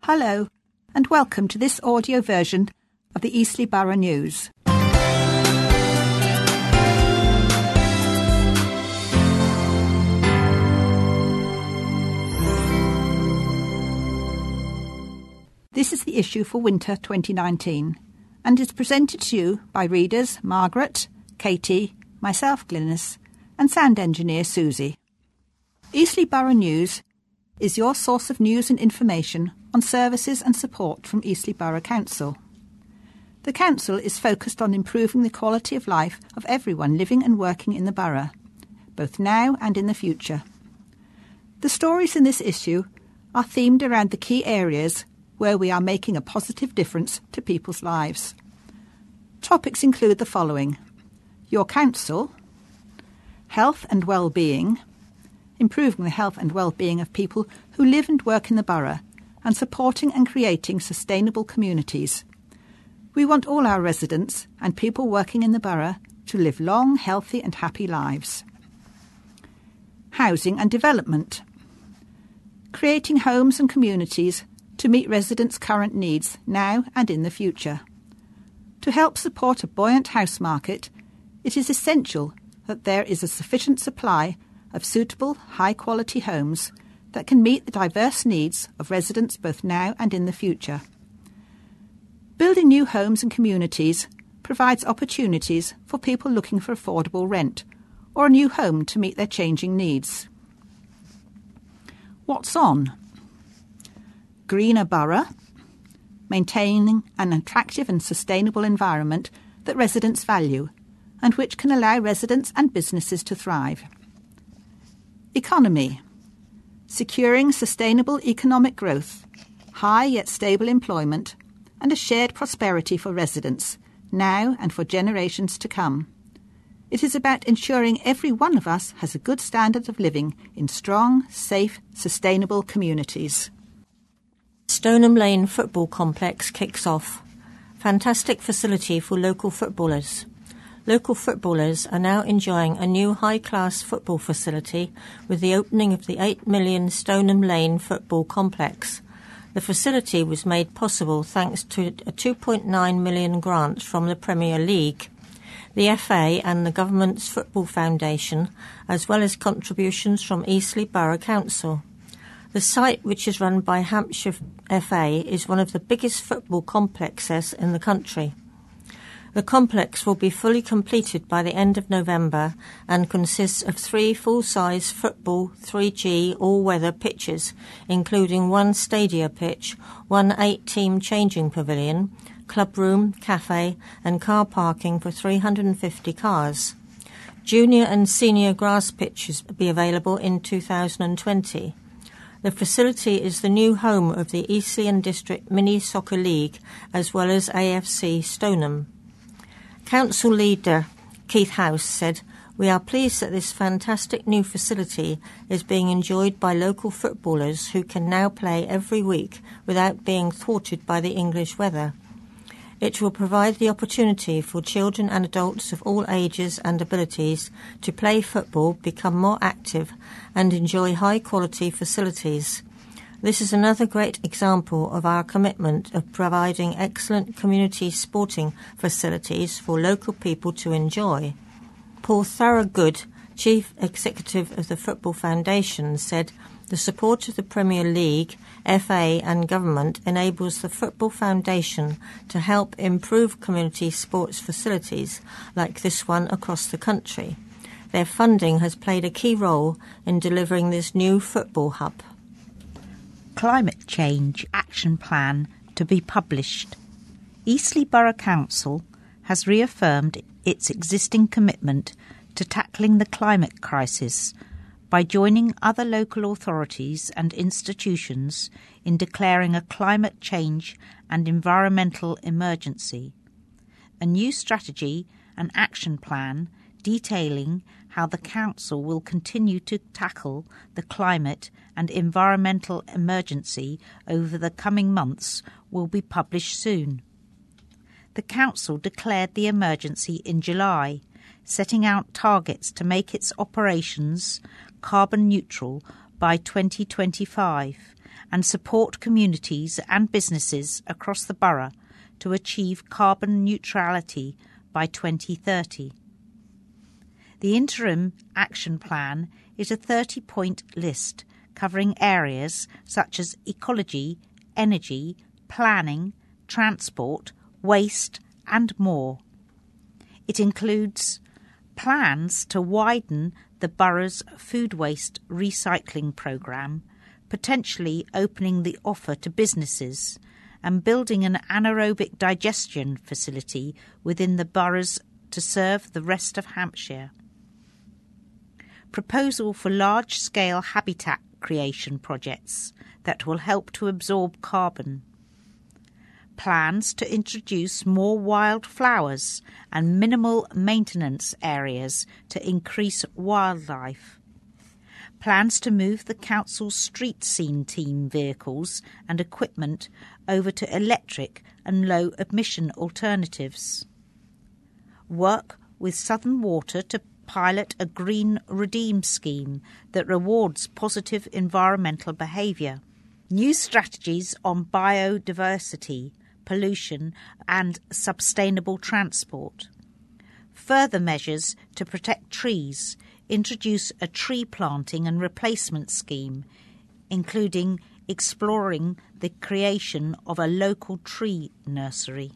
Hello, and welcome to this audio version of the Eastleigh Borough News. This is the issue for winter 2019 and is presented to you by readers Margaret, Katie, myself Glynis and sound engineer Susie. Eastleigh Borough News is your source of news and information on services and support from Eastleigh Borough Council. The Council is focused on improving the quality of life of everyone living and working in the borough, both now and in the future. The stories in this issue are themed around the key areas where we are making a positive difference to people's lives. Topics include the following: your council, health and well-being, improving the health and well-being of people who live and work in the borough, and supporting and creating sustainable communities. We want all our residents and people working in the borough to live long, healthy and happy lives. Housing and development. Creating homes and communities to meet residents' current needs now and in the future. To help support a buoyant house market, it is essential that there is a sufficient supply of suitable, high-quality homes that can meet the diverse needs of residents both now and in the future. Building new homes and communities provides opportunities for people looking for affordable rent or a new home to meet their changing needs. What's on? Greener Borough, maintaining an attractive and sustainable environment that residents value and which can allow residents and businesses to thrive. Economy, securing sustainable economic growth, high yet stable employment, and a shared prosperity for residents, now and for generations to come. It is about ensuring every one of us has a good standard of living in strong, safe, sustainable communities. Stoneham Lane Football Complex kicks off. Fantastic facility for local footballers. Local footballers are now enjoying a new high-class football facility with the opening of the £8 million Stoneham Lane Football Complex. The facility was made possible thanks to a £2.9 million grant from the Premier League, the FA and the Government's Football Foundation, as well as contributions from Eastleigh Borough Council. The site, which is run by Hampshire FA, is one of the biggest football complexes in the country. The complex will be fully completed by the end of November and consists of 3 full-size football 3G all-weather pitches, including 1 stadia pitch, 1 8-team changing pavilion, club room, cafe and car parking for 350 cars. Junior and senior grass pitches will be available in 2020. The facility is the new home of the Eastleigh and District Mini Soccer League as well as AFC Stoneham. Council leader Keith House said, "We are pleased that this fantastic new facility is being enjoyed by local footballers who can now play every week without being thwarted by the English weather. It will provide the opportunity for children and adults of all ages and abilities to play football, become more active and enjoy high-quality facilities. This is another great example of our commitment of providing excellent community sporting facilities for local people to enjoy." Paul Thorogood, Chief Executive of the Football Foundation, said, "The support of the Premier League, FA and Government enables the Football Foundation to help improve community sports facilities like this one across the country. Their funding has played a key role in delivering this new football hub." Climate Change Action Plan to be published. Eastleigh Borough Council has reaffirmed its existing commitment to tackling the climate crisis by joining other local authorities and institutions in declaring a climate change and environmental emergency. A new strategy and action plan detailing how the Council will continue to tackle the climate and environmental emergency over the coming months will be published soon. The Council declared the emergency in July, setting out targets to make its operations carbon neutral by 2025 and support communities and businesses across the borough to achieve carbon neutrality by 2030. The interim action plan is a 30-point list covering areas such as ecology, energy, planning, transport, waste and more. It includes plans to widen the borough's food waste recycling programme, potentially opening the offer to businesses, and building an anaerobic digestion facility within the boroughs to serve the rest of Hampshire. Proposal for large-scale habitat creation projects that will help to absorb carbon. Plans to introduce more wildflowers and minimal maintenance areas to increase wildlife. Plans to move the council's street scene team vehicles and equipment over to electric and low-emission alternatives. Work with Southern Water to pilot a green redeem scheme that rewards positive environmental behaviour. New strategies on biodiversity, pollution and sustainable transport. Further measures to protect trees, introduce a tree planting and replacement scheme, including exploring the creation of a local tree nursery.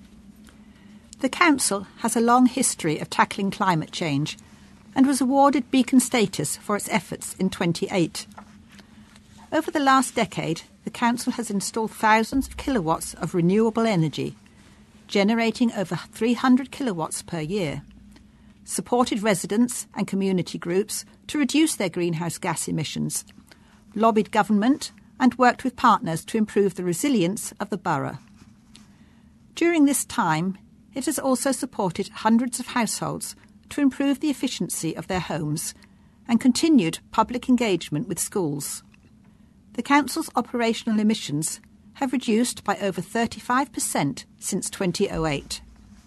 The Council has a long history of tackling climate change and was awarded Beacon status for its efforts in 2008. Over the last decade, the Council has installed thousands of kilowatts of renewable energy, generating over 300 kilowatts per year, supported residents and community groups to reduce their greenhouse gas emissions, lobbied government and worked with partners to improve the resilience of the borough. During this time, it has also supported hundreds of households to improve the efficiency of their homes and continued public engagement with schools. The Council's operational emissions have reduced by over 35% since 2008.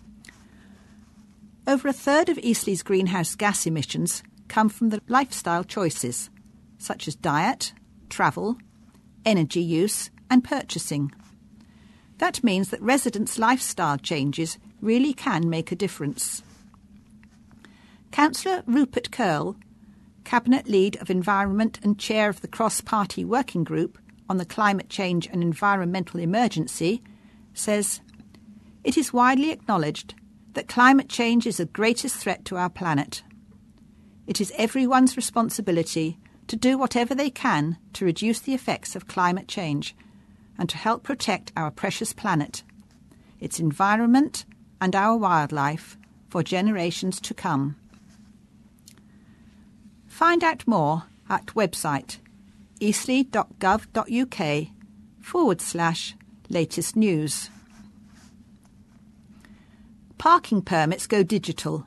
Over a third of Eastleigh's greenhouse gas emissions come from the lifestyle choices, such as diet, travel, energy use and purchasing. That means that residents' lifestyle changes really can make a difference. Councillor Rupert Curl, Cabinet Lead of Environment and Chair of the Cross-Party Working Group on the Climate Change and Environmental Emergency, says, "It is widely acknowledged that climate change is the greatest threat to our planet. It is everyone's responsibility to do whatever they can to reduce the effects of climate change and to help protect our precious planet, its environment and our wildlife for generations to come." Find out more at website eastleigh.gov.uk/latest news. Parking permits go digital.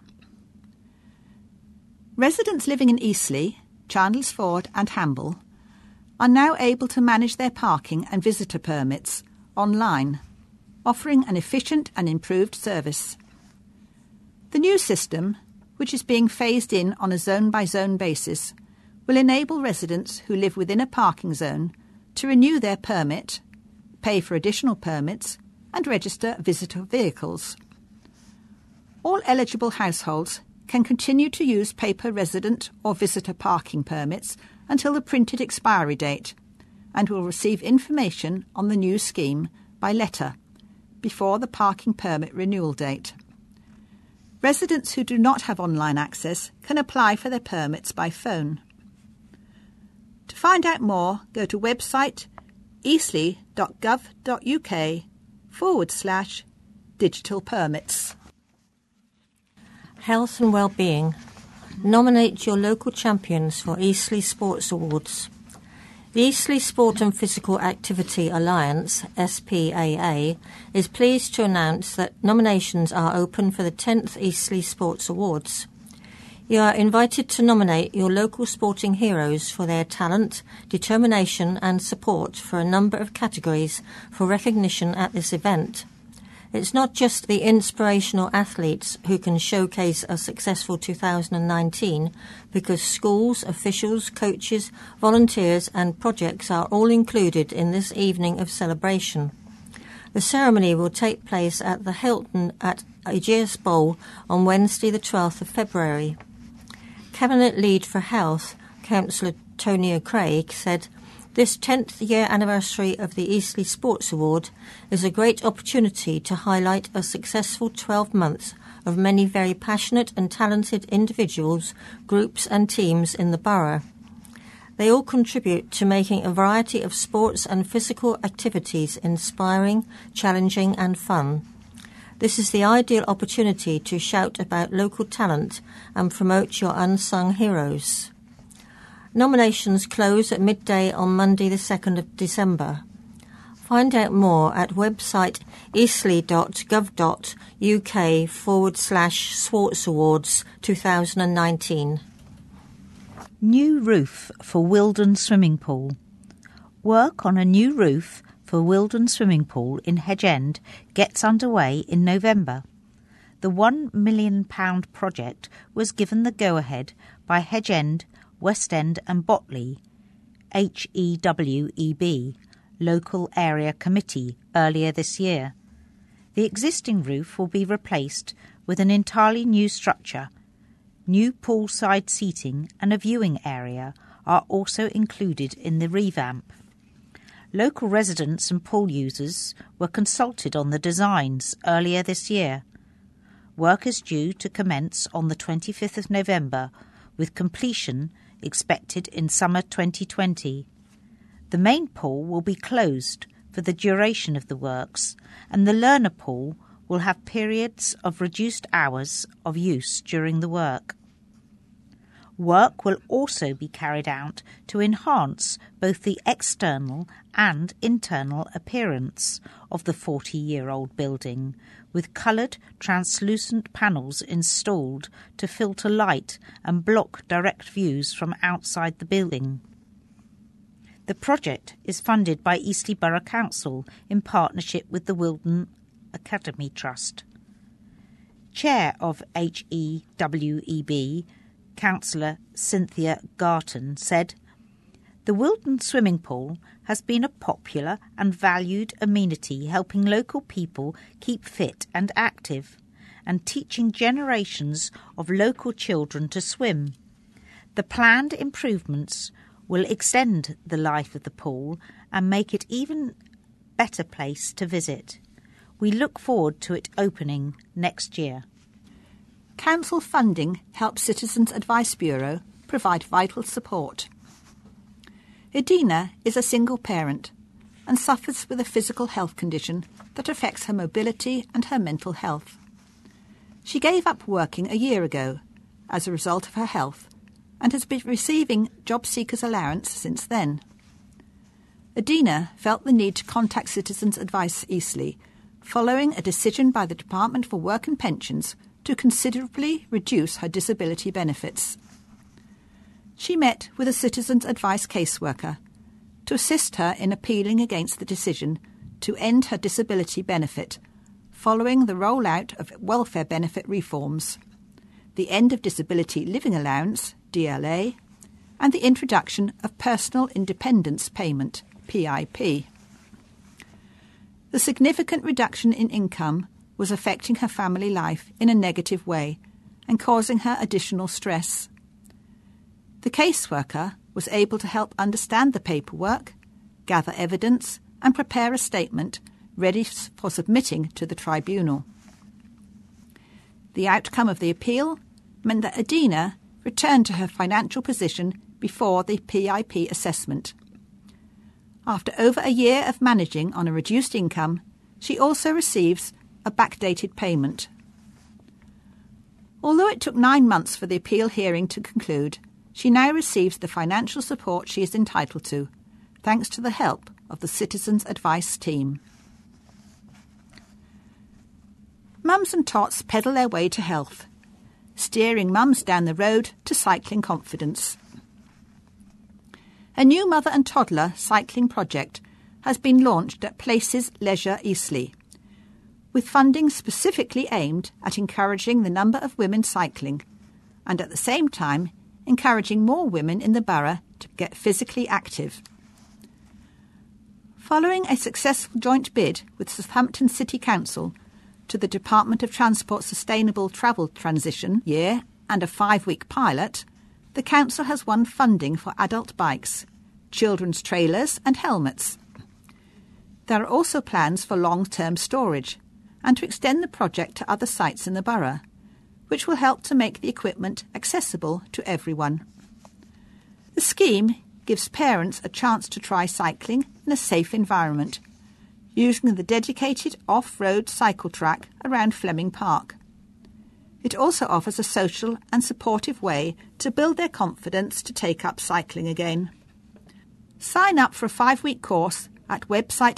Residents living in Eastleigh, Chandlersford and Hamble are now able to manage their parking and visitor permits online, offering an efficient and improved service. The new system, which is being phased in on a zone-by-zone basis, will enable residents who live within a parking zone to renew their permit, pay for additional permits and register visitor vehicles. All eligible households can continue to use paper resident or visitor parking permits until the printed expiry date and will receive information on the new scheme by letter before the parking permit renewal date. Residents who do not have online access can apply for their permits by phone. To find out more, go to website eastleigh.gov.uk/digital permits. Health and Wellbeing. Nominate your local champions for Eastleigh Sports Awards. The Eastleigh Sport and Physical Activity Alliance, SPAA, is pleased to announce that nominations are open for the 10th Eastleigh Sports Awards. You are invited to nominate your local sporting heroes for their talent, determination and support for a number of categories for recognition at this event. It's not just the inspirational athletes who can showcase a successful 2019, because schools, officials, coaches, volunteers and projects are all included in this evening of celebration. The ceremony will take place at the Hilton at Ageas Bowl on Wednesday the 12th of February. Cabinet Lead for Health, Councillor Tonia Craig, said, "This 10th year anniversary of the Eastleigh Sports Award is a great opportunity to highlight a successful 12 months of many very passionate and talented individuals, groups and teams in the borough. They all contribute to making a variety of sports and physical activities inspiring, challenging and fun. This is the ideal opportunity to shout about local talent and promote your unsung heroes." Nominations close at midday on Monday the 2nd of December. Find out more at website eastleigh.gov.uk/Sports Awards 2019. New roof for Wilden Swimming Pool. Work on a new roof for Wilden Swimming Pool in Hedge End gets underway in November. The £1 million project was given the go-ahead by Hedge End, West End and Botley, HEWEB, Local Area Committee, earlier this year. The existing roof will be replaced with an entirely new structure. New poolside seating and a viewing area are also included in the revamp. Local residents and pool users were consulted on the designs earlier this year. Work is due to commence on the 25th of November, with completion expected in summer 2020. The main pool will be closed for the duration of the works, and the learner pool will have periods of reduced hours of use during the work. Work will also be carried out to enhance both the external and internal appearance of the 40-year-old building, with coloured translucent panels installed to filter light and block direct views from outside the building. The project is funded by Eastleigh Borough Council in partnership with the Wilden Academy Trust. Chair of HEWEB, Councillor Cynthia Garton, said, "The Wilden swimming pool has been a popular and valued amenity, helping local people keep fit and active and teaching generations of local children to swim. The planned improvements will extend the life of the pool and make it even better place to visit. We look forward to it opening next year." Council funding helps Citizens Advice Bureau provide vital support. Edina is a single parent and suffers with a physical health condition that affects her mobility and her mental health. She gave up working a year ago as a result of her health and has been receiving job seekers allowance since then. Edina felt the need to contact Citizens Advice Eastleigh following a decision by the Department for Work and Pensions to considerably reduce her disability benefits. She met with a Citizens Advice caseworker to assist her in appealing against the decision to end her disability benefit following the rollout of welfare benefit reforms, the end of Disability Living Allowance, DLA, and the introduction of Personal Independence Payment, PIP. The significant reduction in income was affecting her family life in a negative way and causing her additional stress. The caseworker was able to help understand the paperwork, gather evidence and prepare a statement ready for submitting to the tribunal. The outcome of the appeal meant that Edina returned to her financial position before the PIP assessment. After over a year of managing on a reduced income, she also receives a backdated payment. Although it took 9 months for the appeal hearing to conclude, she now receives the financial support she is entitled to, thanks to the help of the Citizens Advice team. Mums and tots pedal their way to health, steering mums down the road to cycling confidence. A new mother and toddler cycling project has been launched at Places Leisure Eastleigh, with funding specifically aimed at encouraging the number of women cycling and at the same time encouraging more women in the borough to get physically active. Following a successful joint bid with Southampton City Council to the Department of Transport Sustainable Travel Transition year and a 5-week pilot, the council has won funding for adult bikes, children's trailers and helmets. There are also plans for long-term storage and to extend the project to other sites in the borough, which will help to make the equipment accessible to everyone. The scheme gives parents a chance to try cycling in a safe environment, using the dedicated off-road cycle track around Fleming Park. It also offers a social and supportive way to build their confidence to take up cycling again. Sign up for a 5-week course at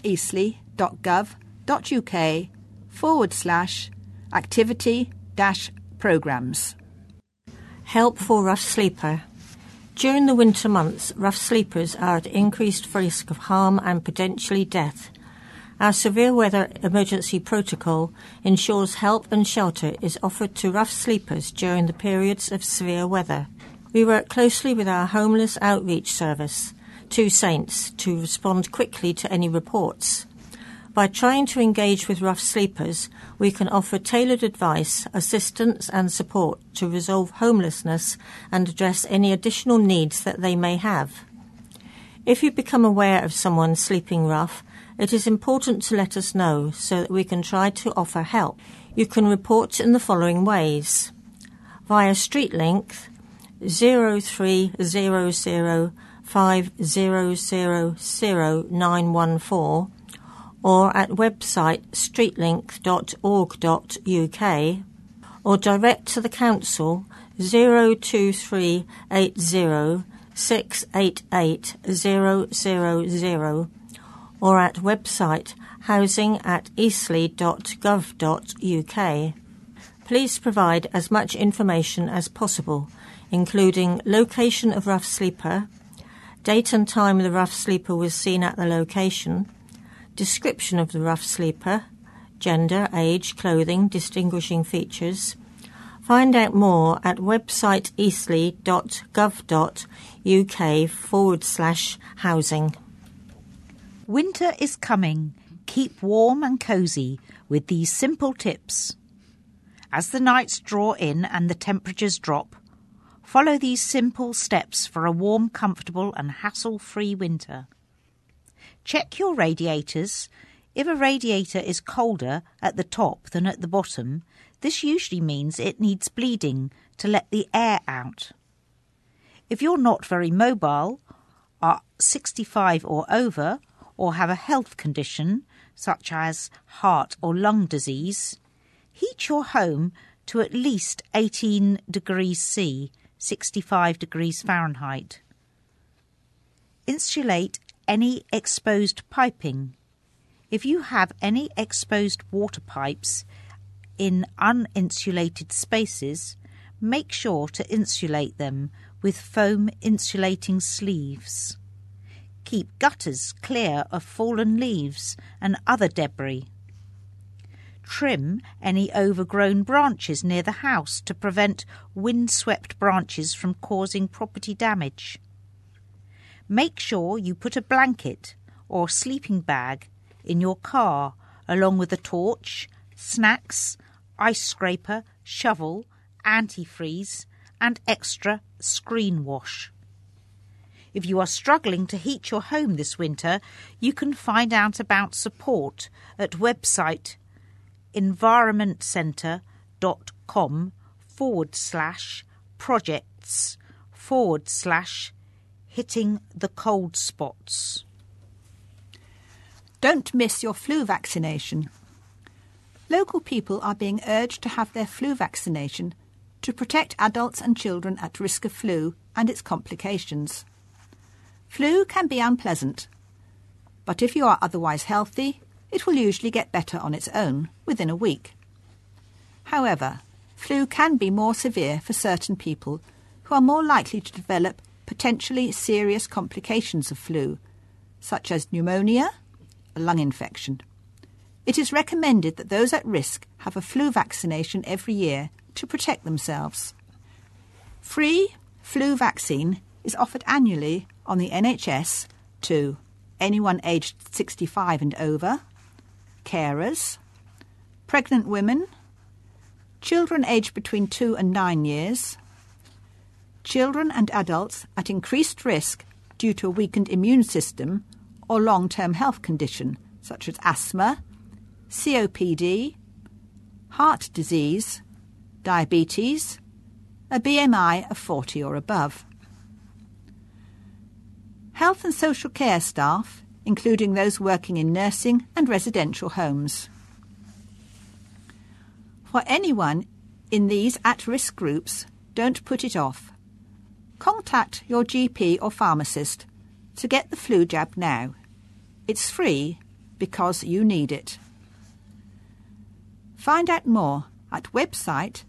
website.eastleigh.gov.uk/activity-programmes. Help for rough sleeper. During the winter months, rough sleepers are at increased risk of harm and potentially death. Our severe weather emergency protocol ensures help and shelter is offered to rough sleepers during the periods of severe weather. We work closely with our homeless outreach service, Two Saints, to respond quickly to any reports. By trying to engage with rough sleepers, we can offer tailored advice, assistance and support to resolve homelessness and address any additional needs that they may have. If you become aware of someone sleeping rough, it is important to let us know so that we can try to offer help. You can report in the following ways: via StreetLink 0300 50000914 or at website streetlink.org.uk, or direct to the Council 02380 688 000, or at website housing@eastleigh.gov.uk. Please provide as much information as possible, including location of rough sleeper, date and time the rough sleeper was seen at the location, description of the rough sleeper, gender, age, clothing, distinguishing features. Find out more at website eastleigh.gov.uk/housing. Winter is coming. Keep warm and cosy with these simple tips. As the nights draw in and the temperatures drop, follow these simple steps for a warm, comfortable and hassle-free winter. Check your radiators. If a radiator is colder at the top than at the bottom, this usually means it needs bleeding to let the air out. If you're not very mobile, are 65 or over, or have a health condition such as heart or lung disease, heat your home to at least 18 degrees C, 65 degrees Fahrenheit. Insulate any exposed piping. If you have any exposed water pipes in uninsulated spaces, make sure to insulate them with foam insulating sleeves. Keep gutters clear of fallen leaves and other debris. Trim any overgrown branches near the house to prevent wind-swept branches from causing property damage. Make sure you put a blanket or sleeping bag in your car along with a torch, snacks, ice scraper, shovel, antifreeze and extra screen wash. If you are struggling to heat your home this winter, you can find out about support at website environmentcentre.com/projects/hitting the cold spots. Don't miss your flu vaccination. Local people are being urged to have their flu vaccination to protect adults and children at risk of flu and its complications. Flu can be unpleasant, but if you are otherwise healthy, it will usually get better on its own within a week. However, flu can be more severe for certain people who are more likely to develop potentially serious complications of flu, such as pneumonia, a lung infection. It is recommended that those at risk have a flu vaccination every year to protect themselves. Free flu vaccine is offered annually on the NHS to anyone aged 65 and over, carers, pregnant women, children aged between 2 and 9 years, children and adults at increased risk due to a weakened immune system or long-term health condition such as asthma, COPD, heart disease, diabetes, a BMI of 40 or above. Health and social care staff, including those working in nursing and residential homes. For anyone in these at-risk groups, don't put it off. Contact your GP or pharmacist to get the flu jab now. It's free because you need it. Find out more at website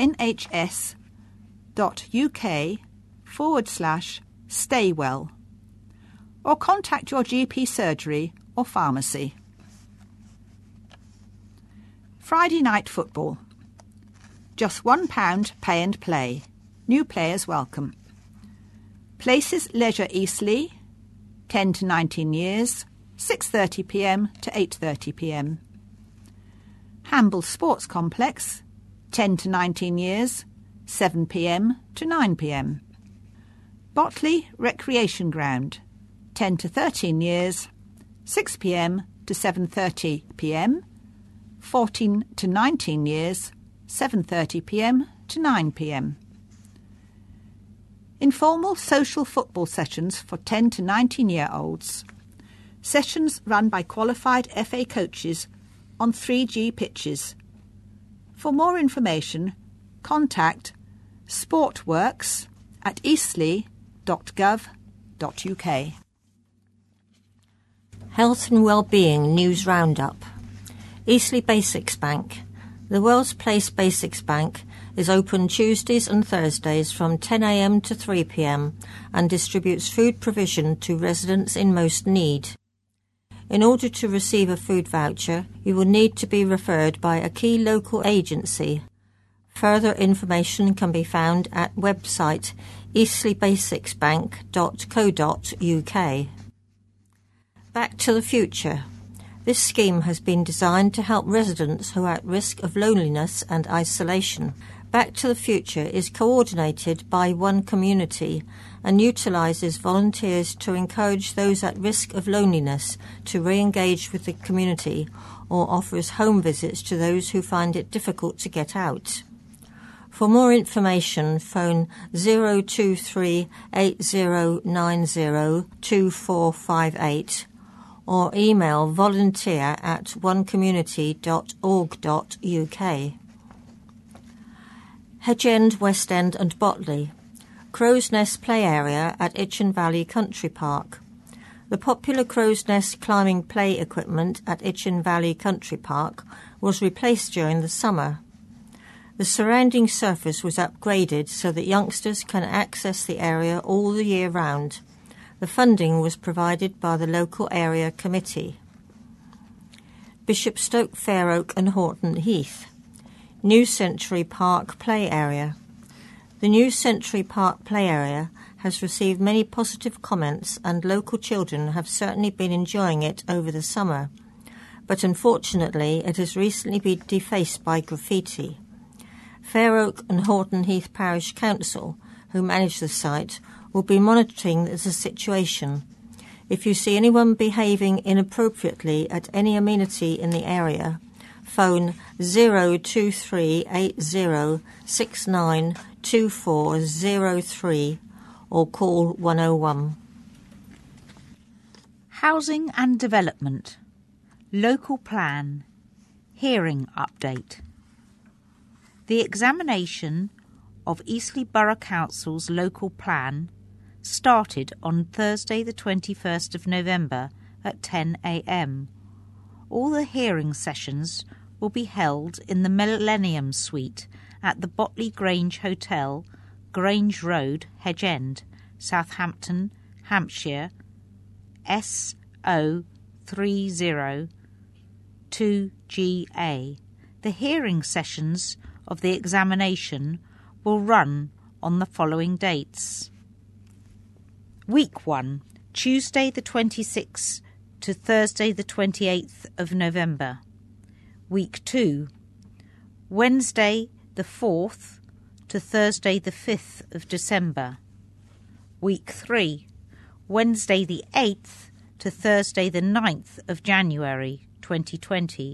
nhs.uk/staywell or contact your GP surgery or pharmacy. Friday night football. Just £1 pay and play. New players welcome. Places Leisure Eastleigh, 10 to 19 years, 6:30pm to 8:30pm. Hamble Sports Complex, 10 to 19 years, 7pm to 9pm. Botley Recreation Ground, 10 to 13 years, 6pm to 7:30pm, 14 to 19 years, 7:30pm to 9pm. Informal social football sessions for 10 to 19-year-olds. Sessions run by qualified FA coaches on 3G pitches. For more information, contact sportworks@eastleigh.gov.uk. Health and Wellbeing News Roundup. Eastleigh Basics Bank. The Wells Place Basics Bank is open Tuesdays and Thursdays from 10am to 3pm and distributes food provision to residents in most need. In order to receive a food voucher, you will need to be referred by a key local agency. Further information can be found at website eastleighbasicsbank.co.uk. Back to the Future. This scheme has been designed to help residents who are at risk of loneliness and isolation. Back to the Future is coordinated by One Community and utilises volunteers to encourage those at risk of loneliness to re-engage with the community or offers home visits to those who find it difficult to get out. For more information, phone 023 8090 2458 or email volunteer@onecommunity.org.uk. Hedge End, West End and Botley. Crow's Nest Play Area at Itchen Valley Country Park. The popular Crow's Nest climbing play equipment at Itchen Valley Country Park was replaced during the summer. The surrounding surface was upgraded so that youngsters can access the area all the year round. The funding was provided by the local area committee. Bishopstoke, Fair Oak and Horton Heath. New Century Park Play Area. The New Century Park Play Area has received many positive comments and local children have certainly been enjoying it over the summer. But unfortunately it has recently been defaced by graffiti. Fair Oak and Horton Heath Parish Council, who manage the site, will be monitoring the situation. If you see anyone behaving inappropriately at any amenity in the area, phone 023 8069 2403 or call 101. Housing and Development. Local Plan. Hearing Update. The examination of Eastleigh Borough Council's local plan started on Thursday the 21st of November at 10 a.m. All the hearing sessions will be held in the Millennium Suite at the Botley Grange Hotel, Grange Road, Hedge End, Southampton, Hampshire, SO30 2GA. The hearing sessions of the examination will run on the following dates. Week 1, Tuesday the 26th to Thursday the 28th of November. Week 2, Wednesday the 4th to Thursday the 5th of December. Week 3, Wednesday the 8th to Thursday the 9th of January 2020.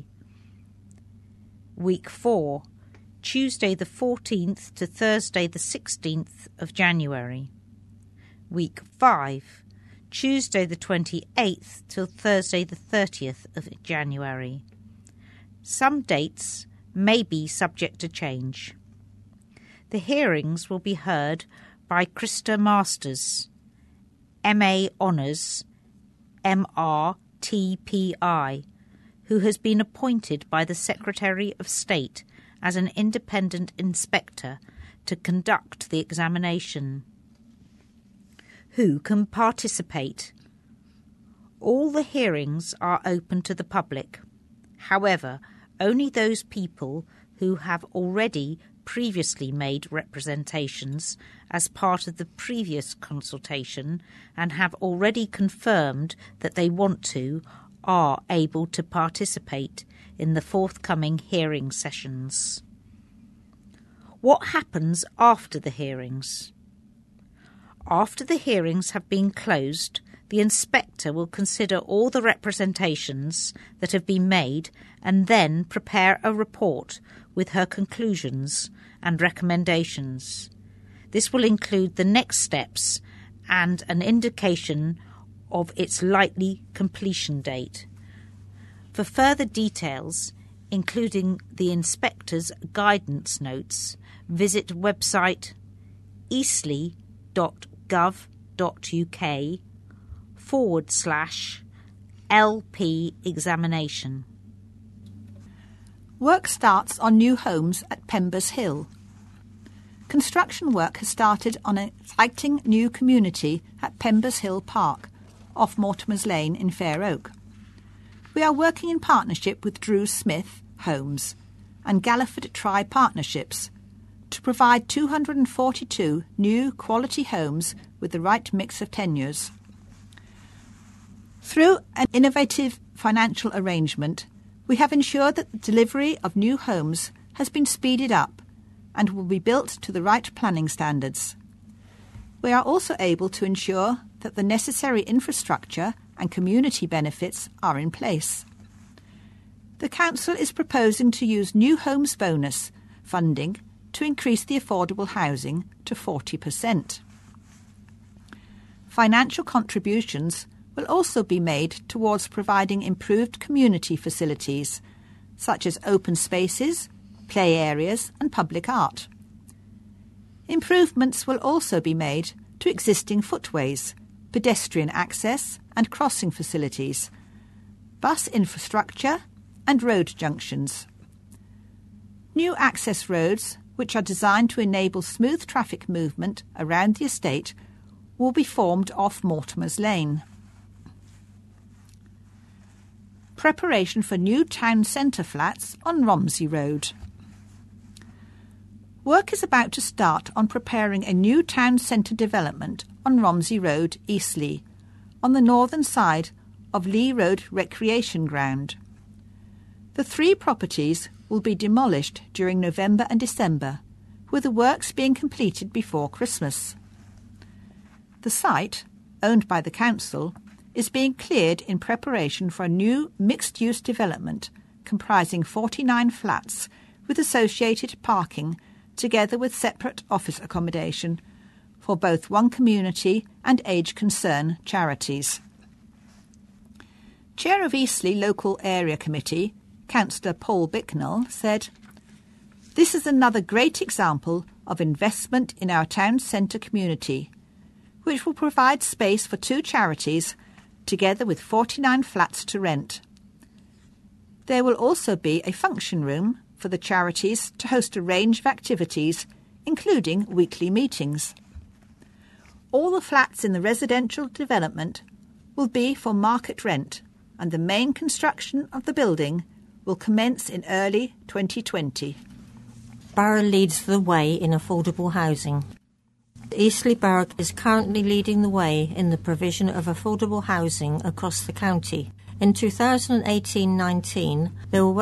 Week 4, Tuesday the 14th to Thursday the 16th of January. Week 5, Tuesday the 28th till Thursday the 30th of January. Some dates may be subject to change. The hearings will be heard by Krista Masters, MA Honours, MRTPI, who has been appointed by the Secretary of State as an independent inspector to conduct the examination. Who can participate? All the hearings are open to the public. However, only those people who have already previously made representations as part of the previous consultation and have already confirmed that they want to are able to participate in the forthcoming hearing sessions. What happens after the hearings? After the hearings have been closed, the inspector will consider all the representations that have been made and then prepare a report with her conclusions and recommendations. This will include the next steps and an indication of its likely completion date. For further details, including the inspector's guidance notes, visit website eastleigh.gov.uk/LP examination. Work starts on new homes at Pembers Hill. Construction work has started on an exciting new community at Pembers Hill Park, off Mortimer's Lane in Fair Oak. We are working in partnership with Drew Smith Homes and Galliford Tri Partnerships to provide 242 new quality homes with the right mix of tenures. Through an innovative financial arrangement, we have ensured that the delivery of new homes has been speeded up and will be built to the right planning standards. We are also able to ensure that the necessary infrastructure and community benefits are in place. The Council is proposing to use New Homes Bonus funding to increase the affordable housing to 40%. Financial contributions will also be made towards providing improved community facilities, such as open spaces, play areas and public art. Improvements will also be made to existing footways, pedestrian access and crossing facilities, bus infrastructure and road junctions. New access roads, which are designed to enable smooth traffic movement around the estate, will be formed off Mortimer's Lane. Preparation for new town centre flats on Romsey Road. Work is about to start on preparing a new town centre development on Romsey Road, Eastleigh, on the northern side of Lee Road Recreation Ground. The 3 properties will be demolished during November and December, with the works being completed before Christmas. The site, owned by the council, is being cleared in preparation for a new mixed-use development comprising 49 flats with associated parking together with separate office accommodation for both One Community and Age Concern charities. Chair of Eastleigh Local Area Committee, Councillor Paul Bicknell, said, "This is another great example of investment in our town centre community, which will provide space for 2 charities together with 49 flats to rent. There will also be a function room for the charities to host a range of activities, including weekly meetings. All the flats in the residential development will be for market rent, and the main construction of the building will commence in early 2020. Borough leads the way in affordable housing. Eastleigh Borough is currently leading the way in the provision of affordable housing across the county. In 2018-19, there were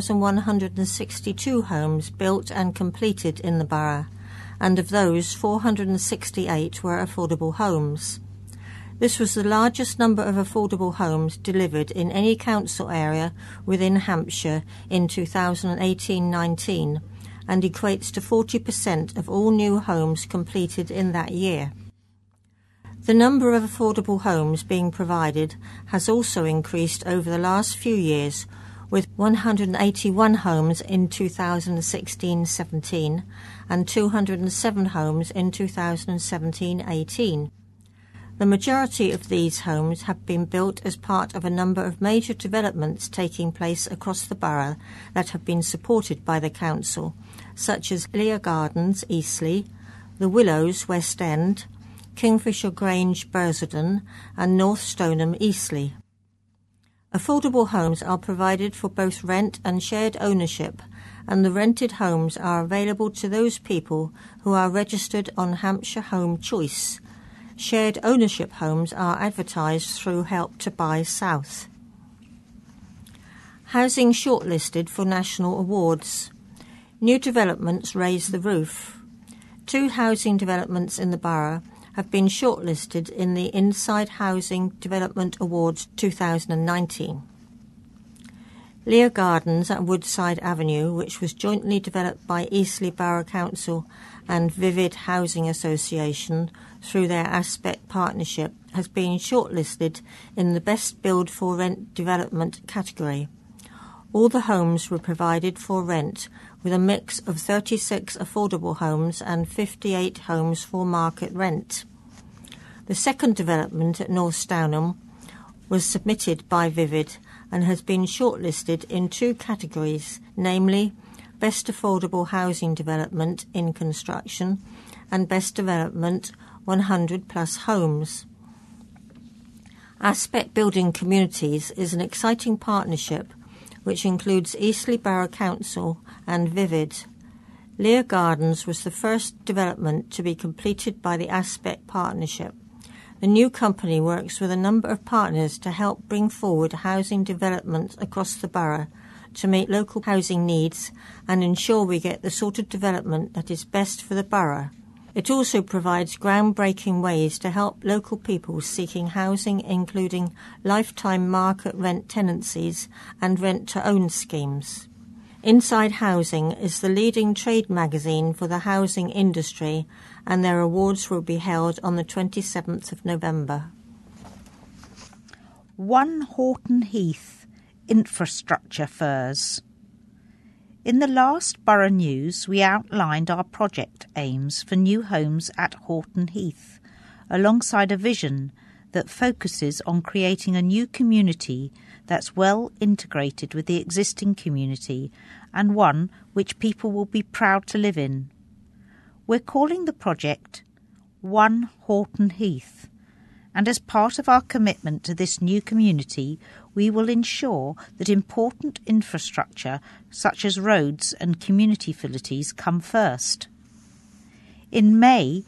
1,162 homes built and completed in the borough, and of those, 468 were affordable homes. This was the largest number of affordable homes delivered in any council area within Hampshire in 2018-19, and equates to 40% of all new homes completed in that year. The number of affordable homes being provided has also increased over the last few years, with 181 homes in 2016-17 and 207 homes in 2017-18. The majority of these homes have been built as part of a number of major developments taking place across the borough that have been supported by the council, such as Leah Gardens, Eastleigh, The Willows, West End, Kingfisher Grange, Bursardon, and North Stoneham, Eastleigh. Affordable homes are provided for both rent and shared ownership, and the rented homes are available to those people who are registered on Hampshire Home Choice. Shared ownership homes are advertised through Help to Buy South. Housing shortlisted for national awards. New developments raise the roof. 2 housing developments in the borough have been shortlisted in the Inside Housing Development Awards 2019. Leah Gardens at Woodside Avenue, which was jointly developed by Eastleigh Borough Council and Vivid Housing Association through their Aspect partnership, has been shortlisted in the Best Build for Rent Development category. All the homes were provided for rent, with a mix of 36 affordable homes and 58 homes for market rent. The second development at North Stoneham was submitted by Vivid and has been shortlisted in 2 categories, namely Best Affordable Housing Development in Construction and Best Development 100 Plus Homes. Aspect Building Communities is an exciting partnership which includes Eastleigh Borough Council and Vivid. Leah Gardens was the first development to be completed by the Aspect Partnership. The new company works with a number of partners to help bring forward housing development across the borough to meet local housing needs and ensure we get the sort of development that is best for the borough. It also provides groundbreaking ways to help local people seeking housing, including lifetime market rent tenancies and rent-to-own schemes. Inside Housing is the leading trade magazine for the housing industry, and their awards will be held on the 27th of November. 1 Horton Heath Infrastructure Furs. In the last Borough News, we outlined our project aims for new homes at Horton Heath, alongside a vision that focuses on creating a new community that's well integrated with the existing community and one which people will be proud to live in. We're calling the project 1 Horton Heath, and as part of our commitment to this new community, we will ensure that important infrastructure such as roads and community facilities come first. In May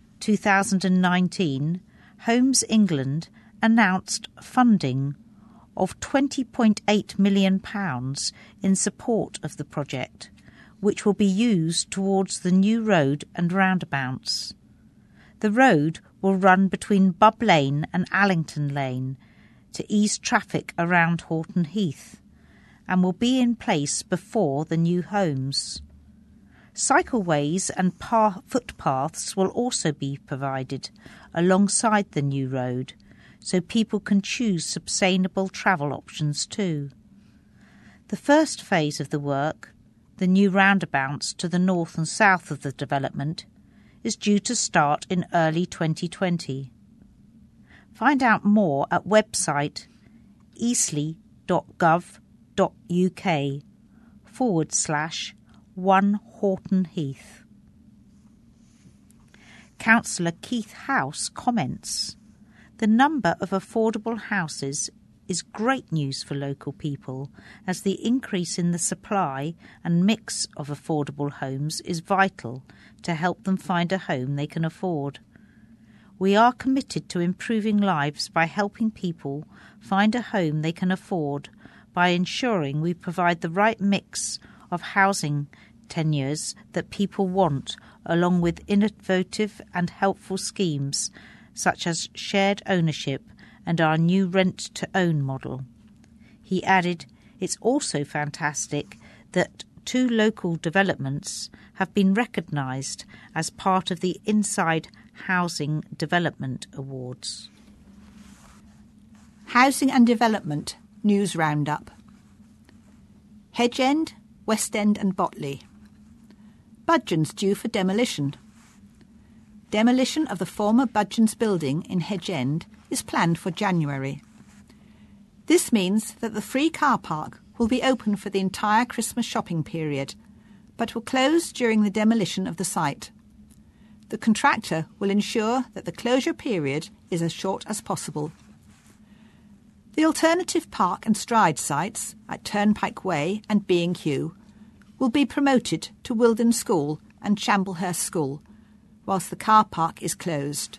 2019, Homes England announced funding of £20.8 million in support of the project, which will be used towards the new road and roundabouts. The road will run between Bub Lane and Allington Lane to ease traffic around Horton Heath and will be in place before the new homes. Cycleways and footpaths will also be provided alongside the new road, so people can choose sustainable travel options too. The first phase of the work, the new roundabouts to the north and south of the development, is due to start in early 2020. Find out more at website eastleigh.gov.uk/1 Horton Heath. Councillor Keith House comments, the number of affordable houses is great news for local people, as the increase in the supply and mix of affordable homes is vital to help them find a home they can afford. We are committed to improving lives by helping people find a home they can afford by ensuring we provide the right mix of housing tenures that people want, along with innovative and helpful schemes such as shared ownership and our new rent-to-own model. He added, "It's also fantastic that 2 local developments have been recognised as part of the Inside Housing Development Awards." Housing and Development News Roundup. Hedge End, West End and Botley. Budgeons due for demolition. Demolition of the former Budgeons building in Hedge End is planned for January. This means that the free car park will be open for the entire Christmas shopping period, but will close during the demolition of the site. The contractor will ensure that the closure period is as short as possible. The alternative park and stride sites at Turnpike Way and B&Q will be promoted to Wilden School and Shamblehurst School, whilst the car park is closed.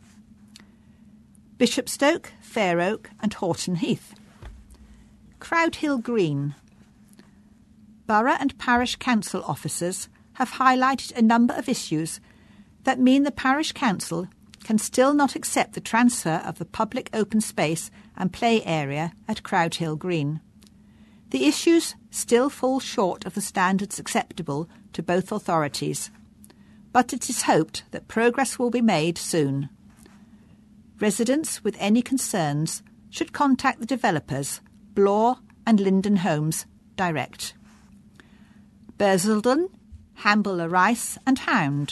Bishopstoke, Fair Oak and Horton Heath. Crowdhill Green. Borough and Parish Council officers have highlighted a number of issues that mean the Parish Council can still not accept the transfer of the public open space and play area at Crowdhill Green. The issues still fall short of the standards acceptable to both authorities, but it is hoped that progress will be made soon. Residents with any concerns should contact the developers, Blore and Linden Homes, direct. Bursildon, Hamble Rice and Hound.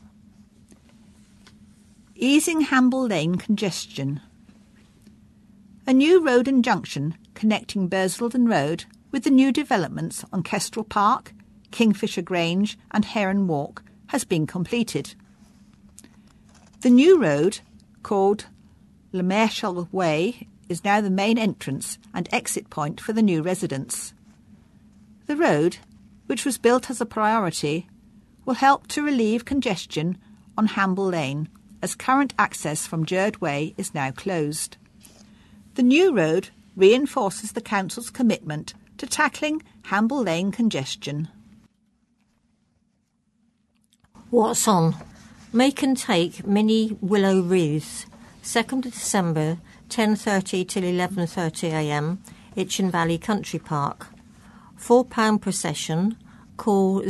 Easing Hamble Lane congestion. A new road and junction connecting Bursildon Road with the new developments on Kestrel Park, Kingfisher Grange and Heron Walk has been completed. The new road, called Le Marchal Way, is now the main entrance and exit point for the new residents. The road, which was built as a priority, will help to relieve congestion on Hamble Lane, as current access from Jerd Way is now closed. The new road reinforces the Council's commitment to tackling Hamble Lane congestion. What's on? Make and take mini willow wreaths. 2nd December, 10:30 till 11:30am, Itchen Valley Country Park. £4 procession. Call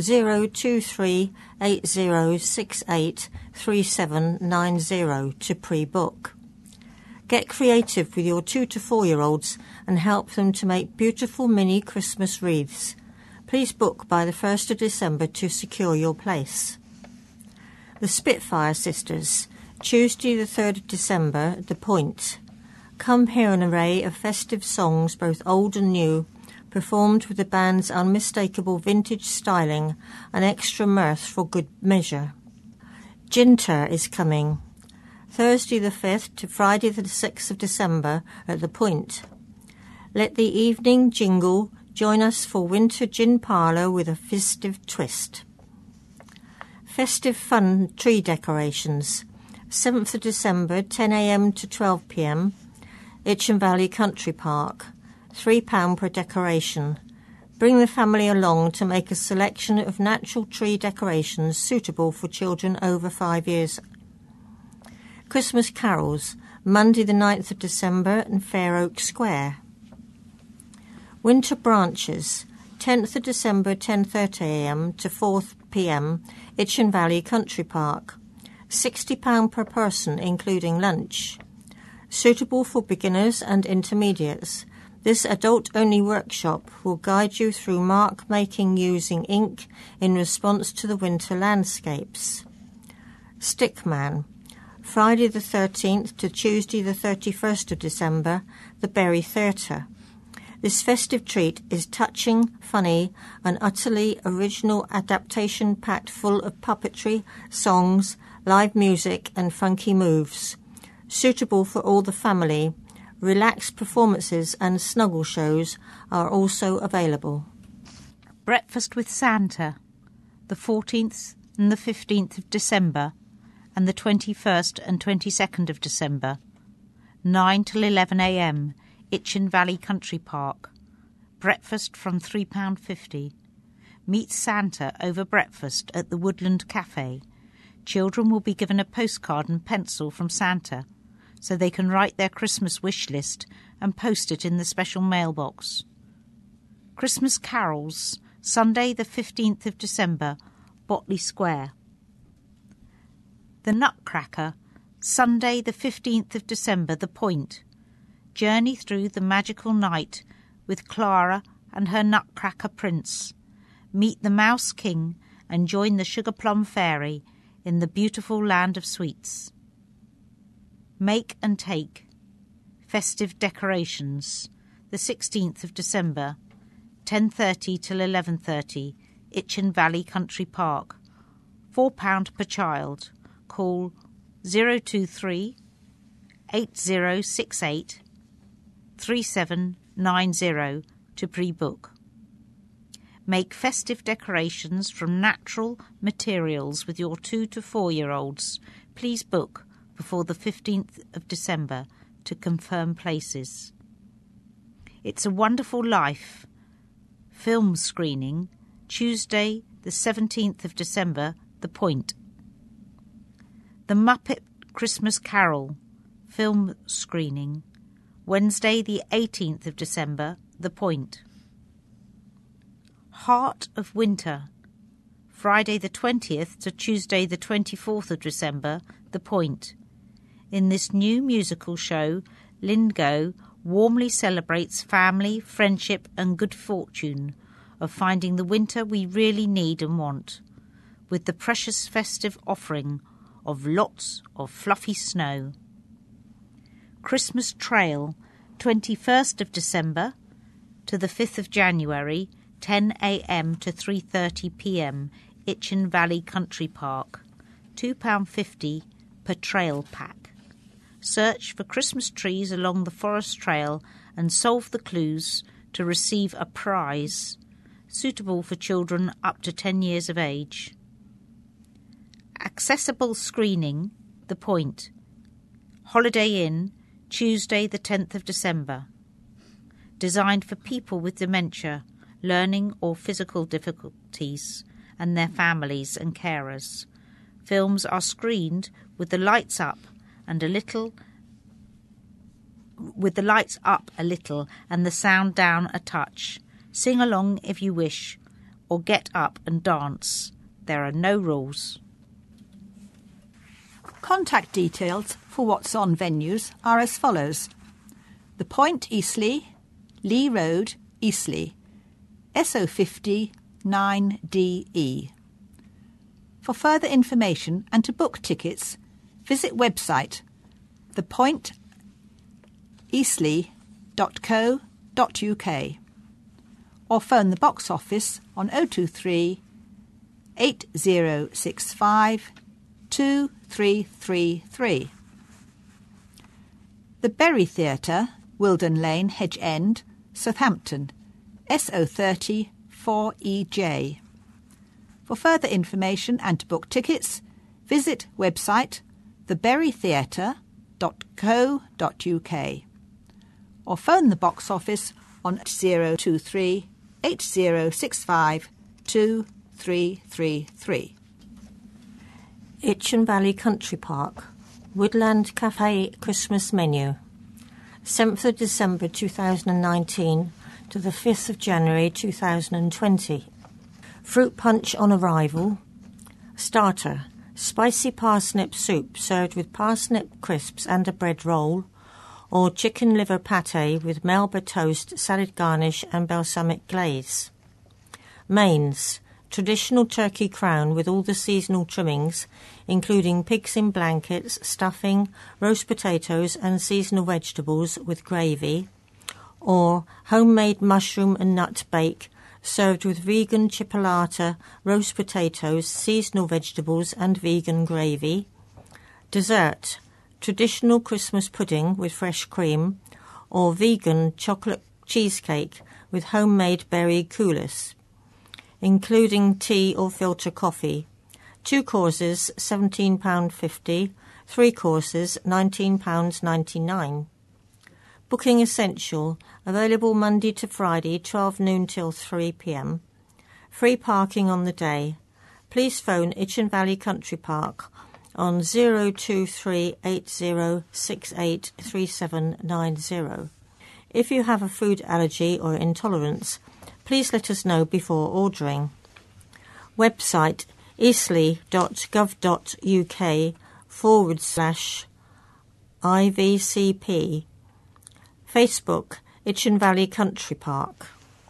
02380683790 to pre-book. Get creative with your 2 to 4-year-olds and help them to make beautiful mini Christmas wreaths. Please book by the 1st of December to secure your place. The Spitfire Sisters, Tuesday the 3rd of December at The Point. Come hear an array of festive songs, both old and new, performed with the band's unmistakable vintage styling and extra mirth for good measure. Ginter is coming. Thursday the 5th to Friday the 6th of December at The Point. Let the evening jingle. Join us for winter gin parlour with a festive twist. Festive fun tree decorations. 7th of December, 10am to 12pm, Itchen Valley Country Park. £3 per decoration. Bring the family along to make a selection of natural tree decorations suitable for children over 5 years. Christmas carols, Monday the 9th of December in Fair Oak Square. Winter branches, 10th of December, 10:30am to 4pm, Itchen Valley Country Park. £60 per person, including lunch. Suitable for beginners and intermediates. This adult-only workshop will guide you through mark making using ink in response to the winter landscapes. Stickman, Friday the 13th to Tuesday the 31st of December, the Berry Theatre. This festive treat is touching, funny, and utterly original adaptation packed full of puppetry, songs, live music and funky moves. Suitable for all the family. Relaxed performances and snuggle shows are also available. Breakfast with Santa, the 14th and the 15th of December and the 21st and 22nd of December, 9 till 11 a.m, Itchen Valley Country Park. Breakfast from £3.50. Meet Santa over breakfast at the Woodland Cafe. Children will be given a postcard and pencil from Santa so they can write their Christmas wish list and post it in the special mailbox. Christmas carols, Sunday the 15th of December, Botley Square. The Nutcracker, Sunday the 15th of December, The Point. Journey through the magical night with Clara and her Nutcracker Prince. Meet the Mouse King and join the Sugar Plum Fairy in the beautiful land of sweets. Make and Take. Festive decorations, the 16th of December, 10:30 till 11:30, Itchen Valley Country Park. £4 per child. Call 023 8068 3790 to pre-book. Make festive decorations from natural materials with your 2 to 4-year-olds. Please book before the 15th of December to confirm places. It's a Wonderful Life film screening, Tuesday the 17th of December, The Point. The Muppet Christmas Carol film screening, Wednesday the 18th of December, The Point. Heart of Winter, Friday the 20th to Tuesday the 24th of December, The Point. In this new musical show, Lingo warmly celebrates family, friendship and good fortune of finding the winter we really need and want, with the precious festive offering of lots of fluffy snow. Christmas Trail, 21st of December to the 5th of January, 10 a.m. to 3:30 p.m, Itchen Valley Country Park. £2.50 per trail pack. Search for Christmas trees along the forest trail and solve the clues to receive a prize suitable for children up to 10 years of age. Accessible screening, The Point. Holiday Inn, Tuesday the 10th of December. Designed for people with dementia, learning or physical difficulties and their families and carers. Films are screened with the lights up a little and the sound down a touch. Sing along if you wish, or get up and dance. There are no rules. Contact details for What's On venues are as follows. The Point, Eastleigh, Lee Road, Eastleigh, SO50 9DE. For further information and to book tickets, visit website thepointeastleigh.co.uk or phone the box office on 023 8065 2333. The Berry Theatre, Wilden Lane, Hedge End, Southampton, SO30 4EJ. For further information and to book tickets, visit website theberrytheatre.co.uk or phone the box office on 023 8065 2333. Itchen Valley Country Park, Woodland Cafe Christmas Menu, 7th of December 2019 to the 5th of January 2020. Fruit punch on arrival. Starter, spicy parsnip soup served with parsnip crisps and a bread roll, or chicken liver pâté with Melba toast, salad garnish and balsamic glaze. Mains, traditional turkey crown with all the seasonal trimmings, including pigs in blankets, stuffing, roast potatoes and seasonal vegetables with gravy, or homemade mushroom and nut bake served with vegan chipolata, roast potatoes, seasonal vegetables and vegan gravy. Dessert, traditional Christmas pudding with fresh cream, or vegan chocolate cheesecake with homemade berry coulis, including tea or filter coffee. 2 courses, £17.50, 3 courses, £19.99. Booking essential, available Monday to Friday, 12 noon till 3 p.m. Free parking on the day. Please phone Itchen Valley Country Park on 02380683790. If you have a food allergy or intolerance, please let us know before ordering. Website eastleigh.gov.uk/IVCP. Facebook, Itchen Valley Country Park.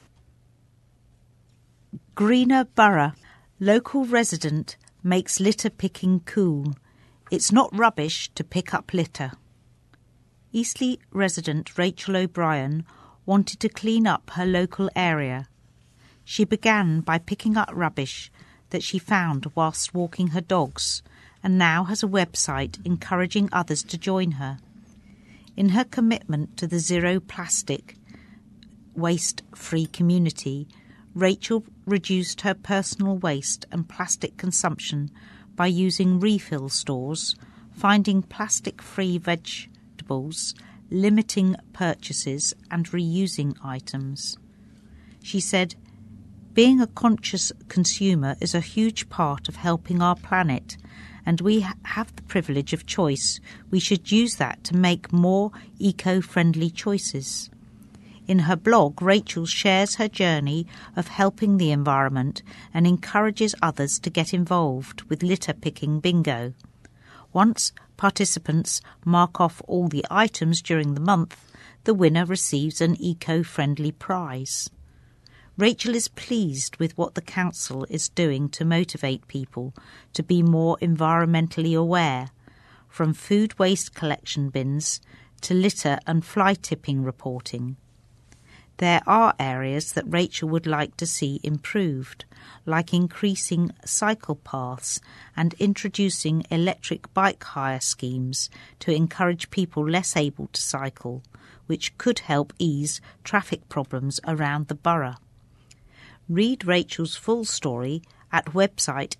Greener Borough. Local resident makes litter picking cool. It's not rubbish to pick up litter. Eastleigh resident Rachel O'Brien wanted to clean up her local area. She began by picking up rubbish that she found whilst walking her dogs, and now has a website encouraging others to join her. In her commitment to the zero plastic waste-free community, Rachel reduced her personal waste and plastic consumption by using refill stores, finding plastic-free vegetables, limiting purchases and reusing items. She said, "Being a conscious consumer is a huge part of helping our planet, and we have the privilege of choice. We should use that to make more eco-friendly choices." In her blog, Rachel shares her journey of helping the environment and encourages others to get involved with litter picking bingo. Once participants mark off all the items during the month, the winner receives an eco-friendly prize. Rachel is pleased with what the council is doing to motivate people to be more environmentally aware, from food waste collection bins to litter and fly tipping reporting. There are areas that Rachel would like to see improved, like increasing cycle paths and introducing electric bike hire schemes to encourage people less able to cycle, which could help ease traffic problems around the borough. Read Rachel's full story at website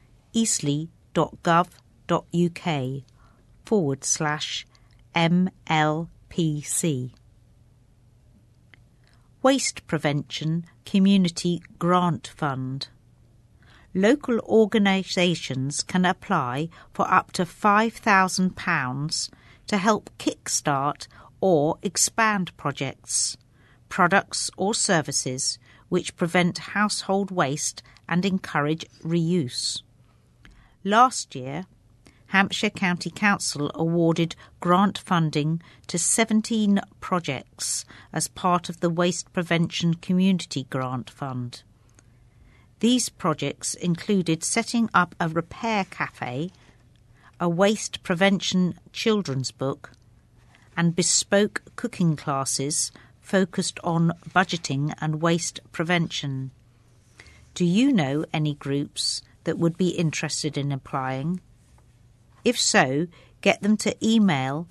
eastleigh.gov.uk/MLPC. Waste Prevention Community Grant Fund. Local organisations can apply for up to £5,000 to help kickstart or expand projects, products or services which prevent household waste and encourage reuse. Last year, Hampshire County Council awarded grant funding to 17 projects as part of the Waste Prevention Community Grant Fund. These projects included setting up a repair cafe, a waste prevention children's book, and bespoke cooking classes focused on budgeting and waste prevention. Do you know any groups that would be interested in applying? If so, get them to email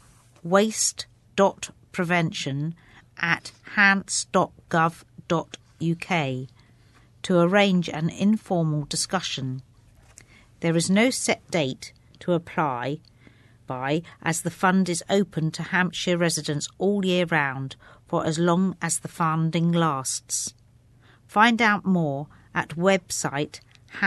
waste.prevention@hants.gov.uk to arrange an informal discussion. There is no set date to apply by, as the fund is open to Hampshire residents all year round for as long as the funding lasts. Find out more at website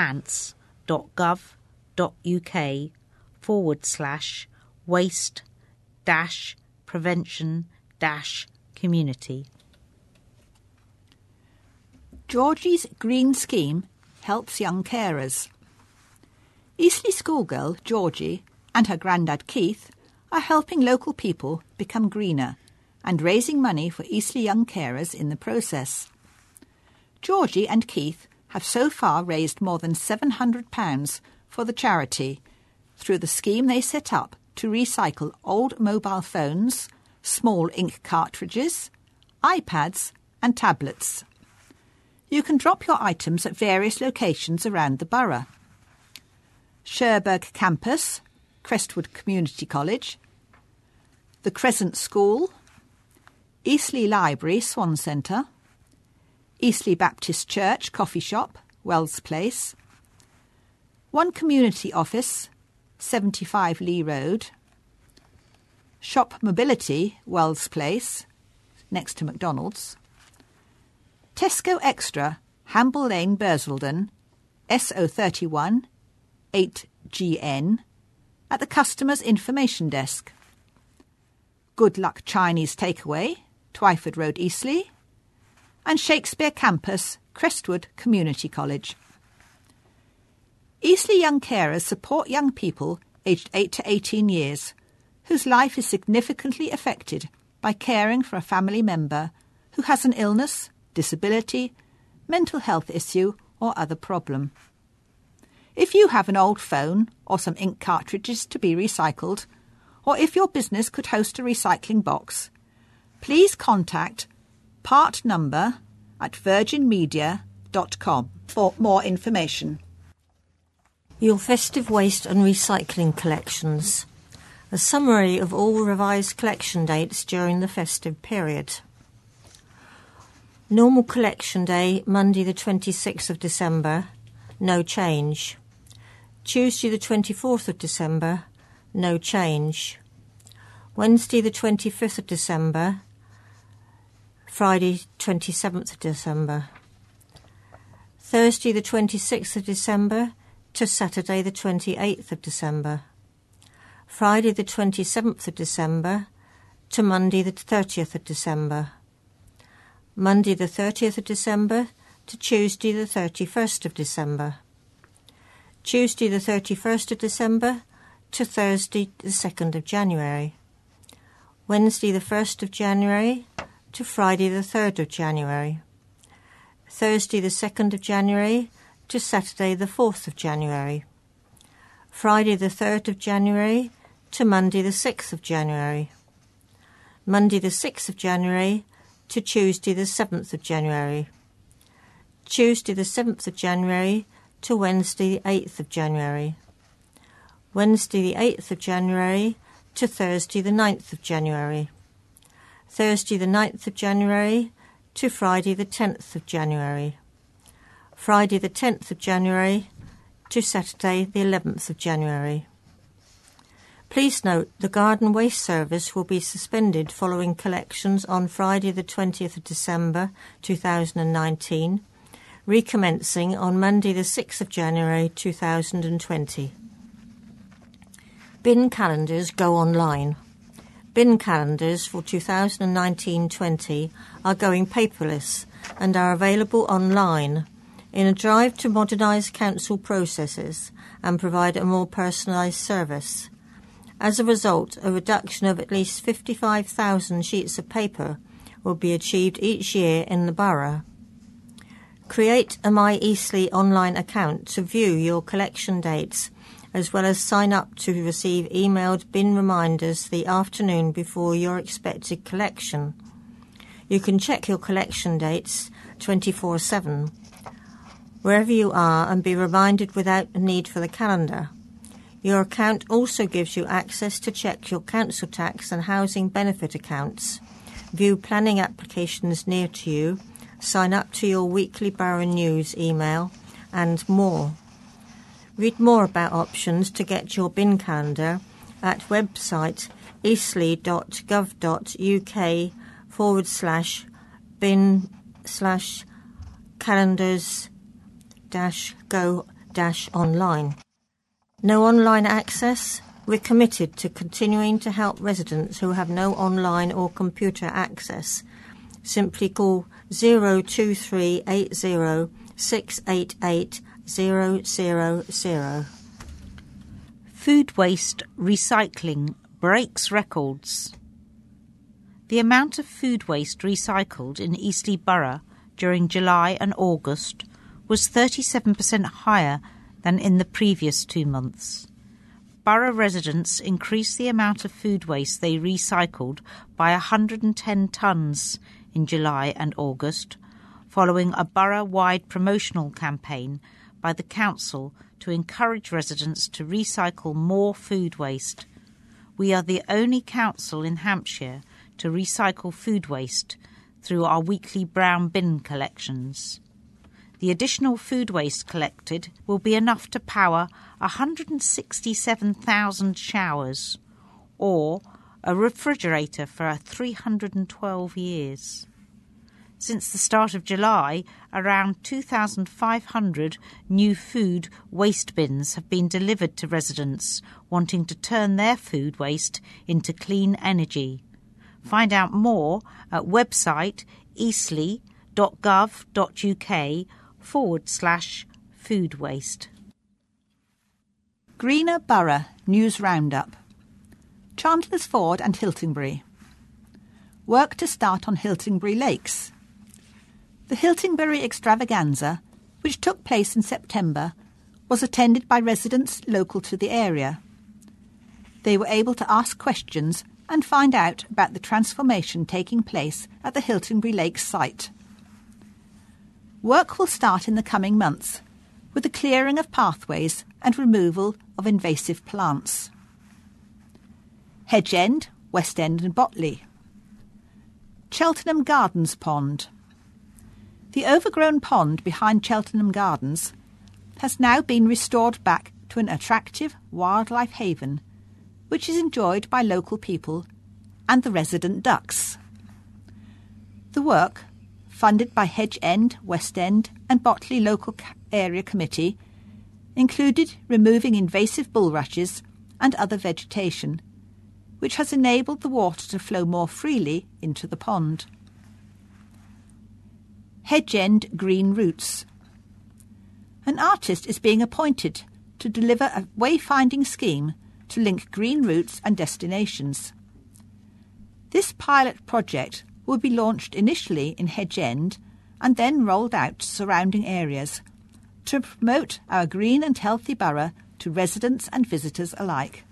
hants.gov.uk/waste-prevention-community. Georgie's Green Scheme helps young carers. Eastleigh schoolgirl Georgie and her granddad Keith are helping local people become greener and raising money for Eastleigh young carers in the process. Georgie and Keith have so far raised more than £700 for the charity through the scheme they set up to recycle old mobile phones, small ink cartridges, iPads and tablets. You can drop your items at various locations around the borough. Cherbourg Campus, Crestwood Community College, the Crescent School, Eastleigh Library, Swan Centre, Eastleigh Baptist Church, Coffee Shop, Wells Place, One Community Office, 75 Lee Road, Shop Mobility, Wells Place, next to McDonald's, Tesco Extra, Hamble Lane, Bursildon, SO31 8GN, at the Customer's Information Desk. Good Luck Chinese Takeaway, Twyford Road, Eastleigh, and Shakespeare Campus, Crestwood Community College. Eastleigh Young Carers support young people aged 8 to 18 years whose life is significantly affected by caring for a family member who has an illness, disability, mental health issue or other problem. If you have an old phone or some ink cartridges to be recycled, or if your business could host a recycling box, please contact partnumber@virginmedia.com for more information. Your festive waste and recycling collections. A summary of all revised collection dates during the festive period. Normal collection day, Monday the 26th of December, no change. Tuesday the 24th of December, no change. Wednesday the 25th of December, Friday 27th of December. Thursday the 26th of December to Saturday the 28th of December. Friday the 27th of December to Monday the 30th of December. Monday the 30th of December to Tuesday the 31st of December. Tuesday the 31st of December to Thursday the 2nd of January. Wednesday the 1st of January to Friday the 3rd of January. Thursday the 2nd of January to Saturday the 4th of January. Friday the 3rd of January to Monday the 6th of January. Monday the 6th of January to Tuesday the 7th of January. Tuesday the 7th of January to Wednesday the 8th of January. Wednesday the 8th of January to Thursday the 9th of January. Thursday the 9th of January to Friday the 10th of January. Friday the 10th of January to Saturday the 11th of January. Please note the garden waste service will be suspended following collections on Friday the 20th of December 2019, recommencing on Monday the 6th of January 2020. Bin calendars go online. Bin calendars for 2019-20 are going paperless and are available online in a drive to modernise council processes and provide a more personalised service. As a result, a reduction of at least 55,000 sheets of paper will be achieved each year in the borough. Create a My Eastleigh online account to view your collection dates, as well as sign up to receive emailed bin reminders the afternoon before your expected collection. You can check your collection dates 24/7, wherever you are, and be reminded without a need for the calendar. Your account also gives you access to check your council tax and housing benefit accounts, view planning applications near to you, sign up to your weekly borough news email, and more. Read more about options to get your bin calendar at website eastleigh.gov.uk/bin/calendars-go-online. No online access? We're committed to continuing to help residents who have no online or computer access. Simply call 02380 688 000. Food waste recycling breaks records. The amount of food waste recycled in Eastleigh Borough during July and August was 37% higher than in the previous 2 months. Borough residents increased the amount of food waste they recycled by 110 tonnes in July and August, following a borough-wide promotional campaign by the council to encourage residents to recycle more food waste. We are the only council in Hampshire to recycle food waste through our weekly brown bin collections. The additional food waste collected will be enough to power 167,000 showers or a refrigerator for 312 years. Since the start of July, around 2,500 new food waste bins have been delivered to residents wanting to turn their food waste into clean energy. Find out more at website eastleigh.gov.uk/food waste. Greener Borough News Roundup. Chandler's Ford and Hiltingbury. Work to start on Hiltingbury Lakes. The Hiltingbury Extravaganza, which took place in September, was attended by residents local to the area. They were able to ask questions and find out about the transformation taking place at the Hiltingbury Lakes site. Work will start in the coming months, with the clearing of pathways and removal of invasive plants. Hedge End, West End and Botley. Cheltenham Gardens Pond. The overgrown pond behind Cheltenham Gardens has now been restored back to an attractive wildlife haven, which is enjoyed by local people and the resident ducks. The work, funded by Hedge End, West End and Botley Local Area Committee, included removing invasive bulrushes and other vegetation, which has enabled the water to flow more freely into the pond. Hedge End Green Routes. An artist is being appointed to deliver a wayfinding scheme to link green routes and destinations. This pilot project will be launched initially in Hedge End and then rolled out to surrounding areas to promote our green and healthy borough to residents and visitors alike.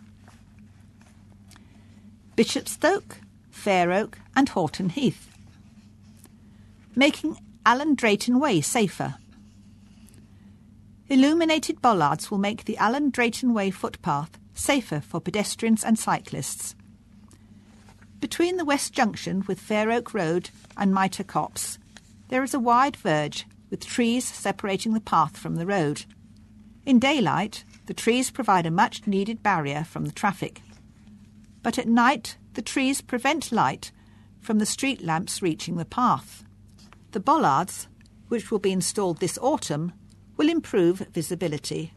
Bishopstoke, Fair Oak and Horton Heath. Making Allen Drayton Way safer. Illuminated bollards will make the Allen Drayton Way footpath safer for pedestrians and cyclists. Between the West Junction with Fair Oak Road and Mitre Copse, there is a wide verge with trees separating the path from the road. In daylight, the trees provide a much-needed barrier from the traffic. But at night, the trees prevent light from the street lamps reaching the path. The bollards, which will be installed this autumn, will improve visibility.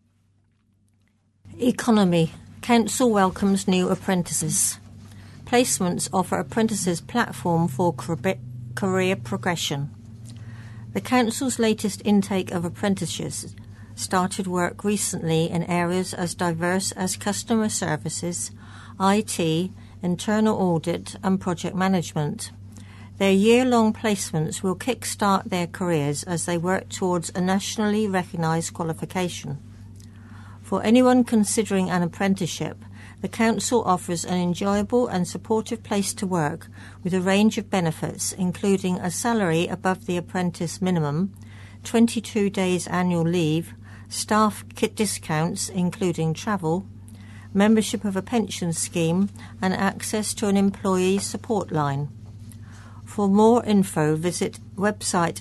Economy. Council welcomes new apprentices. Placements offer apprentices platform for career progression. The Council's latest intake of apprentices started work recently in areas as diverse as customer services, IT, internal audit and project management. Their year-long placements will kick-start their careers as they work towards a nationally recognised qualification. For anyone considering an apprenticeship, the Council offers an enjoyable and supportive place to work with a range of benefits, including a salary above the apprentice minimum, 22 days annual leave, staff kit discounts including travel, membership of a pension scheme and access to an employee support line. For more info, visit website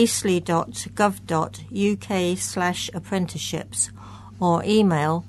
eastleigh.gov.uk/apprenticeships or email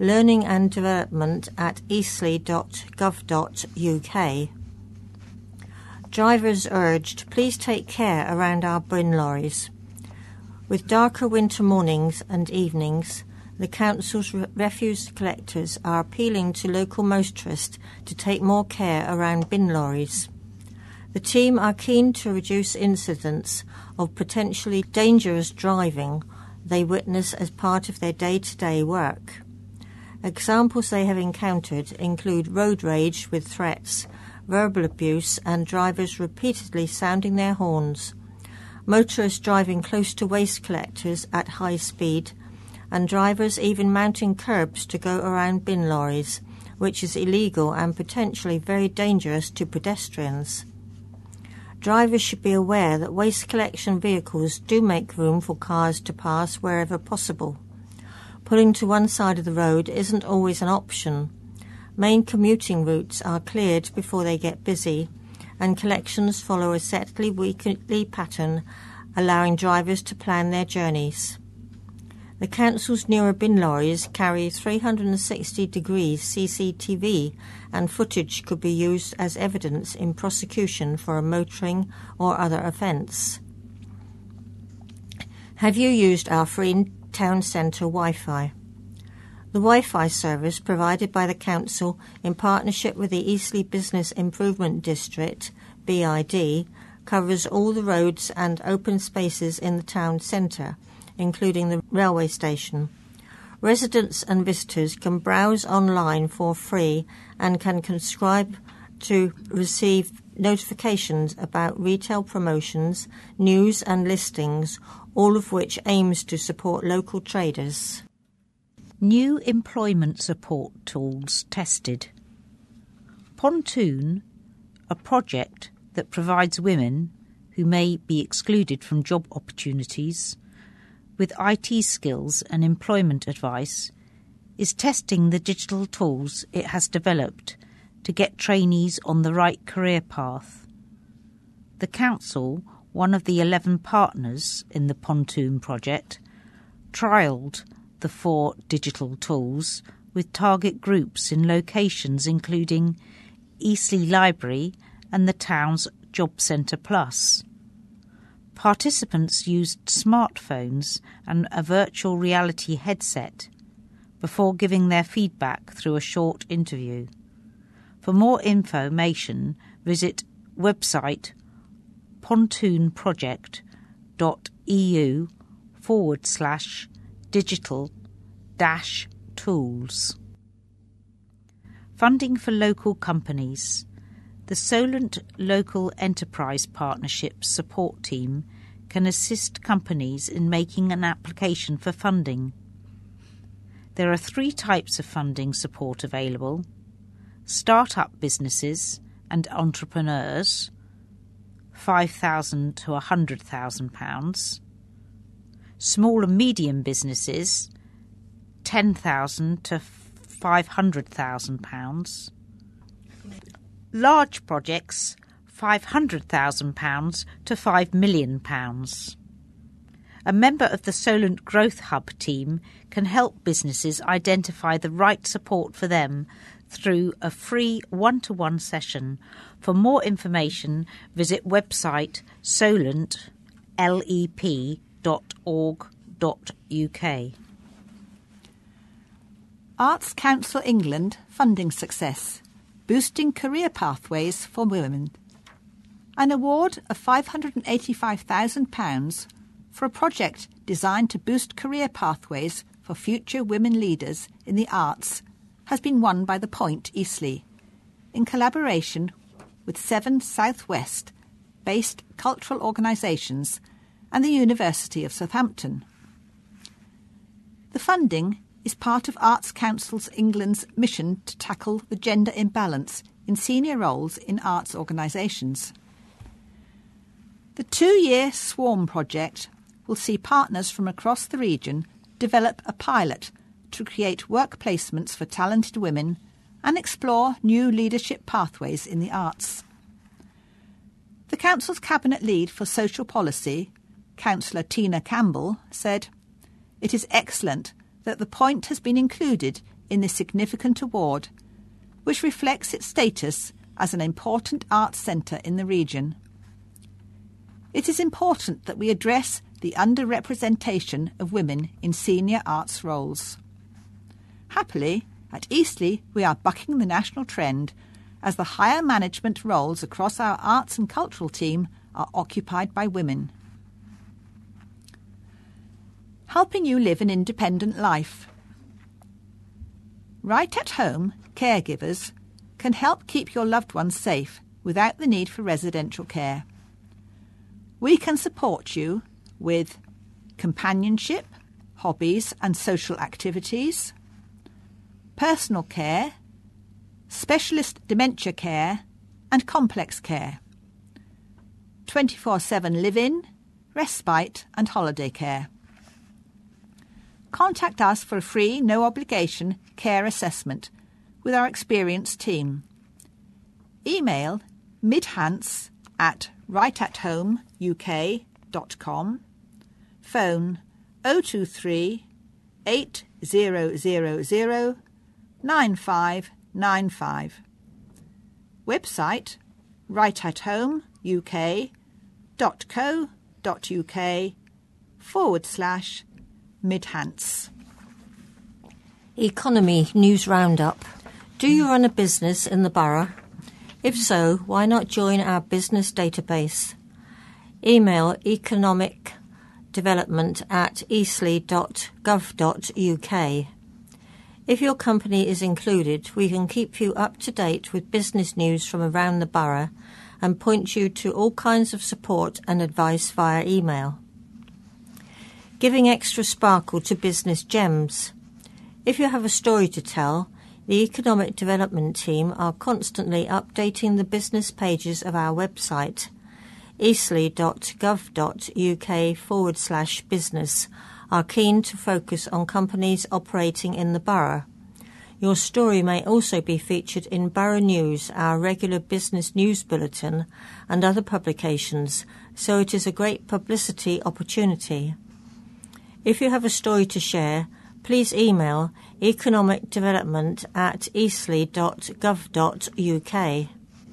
learninganddevelopment@eastleigh.gov.uk. Drivers urged, please take care around our bin lorries. With darker winter mornings and evenings, the Council's refuse collectors are appealing to local motorists to take more care around bin lorries. The team are keen to reduce incidents of potentially dangerous driving they witness as part of their day-to-day work. Examples they have encountered include road rage with threats, verbal abuse and drivers repeatedly sounding their horns, motorists driving close to waste collectors at high speed, and drivers even mounting curbs to go around bin lorries, which is illegal and potentially very dangerous to pedestrians. Drivers should be aware that waste collection vehicles do make room for cars to pass wherever possible. Pulling to one side of the road isn't always an option. Main commuting routes are cleared before they get busy, and collections follow a set weekly pattern, allowing drivers to plan their journeys. The council's newer bin lorries carry 360-degree CCTV, and footage could be used as evidence in prosecution for a motoring or other offence. Have you used our free town centre Wi-Fi? The Wi-Fi service provided by the council in partnership with the Eastleigh Business Improvement District, BID, covers all the roads and open spaces in the town centre, including the railway station. Residents and visitors can browse online for free and can subscribe to receive notifications about retail promotions, news and listings, all of which aims to support local traders. New employment support tools tested. Pontoon, a project that provides women who may be excluded from job opportunities with IT skills and employment advice, is testing the digital tools it has developed to get trainees on the right career path. The council, one of the 11 partners in the Pontoon project, trialled the 4 digital tools with target groups in locations including Eastleigh Library and the town's Job Centre Plus. Participants used smartphones and a virtual reality headset before giving their feedback through a short interview. For more information, visit website pontoonproject.eu/digital-tools. Funding for local companies. The Solent Local Enterprise Partnership Support Team can assist companies in making an application for funding. There are 3 types of funding support available: start-up businesses and entrepreneurs, £5,000 to £100,000, small and medium businesses, £10,000 to £500,000, large projects, £500,000 to £5 million. A member of the Solent Growth Hub team can help businesses identify the right support for them through a free one-to-one session. For more information, visit website solentlep.org.uk. Arts Council England funding success, boosting career pathways for women. An award of £585,000 for a project designed to boost career pathways for future women leaders in the arts has been won by The Point Eastleigh, in collaboration with 7 South West-based cultural organisations and the University of Southampton. The funding is part of Arts Council England's mission to tackle the gender imbalance in senior roles in arts organisations. The 2-year Swarm project will see partners from across the region develop a pilot to create work placements for talented women and explore new leadership pathways in the arts. The Council's Cabinet Lead for Social Policy, Councillor Tina Campbell, said, "It is excellent that The Point has been included in this significant award, which reflects its status as an important arts centre in the region. It is important that we address the underrepresentation of women in senior arts roles. Happily, at Eastleigh we are bucking the national trend as the higher management roles across our arts and cultural team are occupied by women." Helping you live an independent life. Right at home, caregivers can help keep your loved ones safe without the need for residential care. We can support you with companionship, hobbies and social activities, personal care, specialist dementia care and complex care, 24/7 live-in, respite and holiday care. Contact us for a free, no-obligation care assessment with our experienced team. Email midhants@rightathomeuk.com. Phone 023 8000 9595. Website rightathomeuk.co.uk/midhants. Economy News Roundup. Do you run a business in the borough? If so, why not join our business database? Email economicdevelopment@eastleigh.gov.uk. If your company is included, we can keep you up to date with business news from around the borough and point you to all kinds of support and advice via email. Giving extra sparkle to business gems. If you have a story to tell, the Economic Development team are constantly updating the business pages of our website, eastleigh.gov.uk/business, are keen to focus on companies operating in the borough. Your story may also be featured in Borough News, our regular business news bulletin, and other publications, so it is a great publicity opportunity. If you have a story to share, please email economicdevelopment@eastleigh.gov.uk.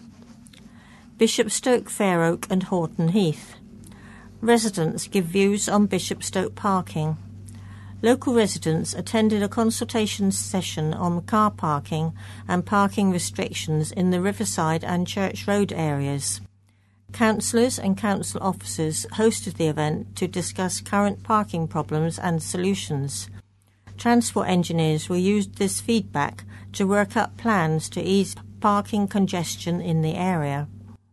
Bishopstoke, Fair Oak and Horton Heath. Residents give views on Bishopstoke parking. Local residents attended a consultation session on car parking and parking restrictions in the Riverside and Church Road areas. Councillors and council officers hosted the event to discuss current parking problems and solutions. Transport engineers will use this feedback to work up plans to ease parking congestion in the area.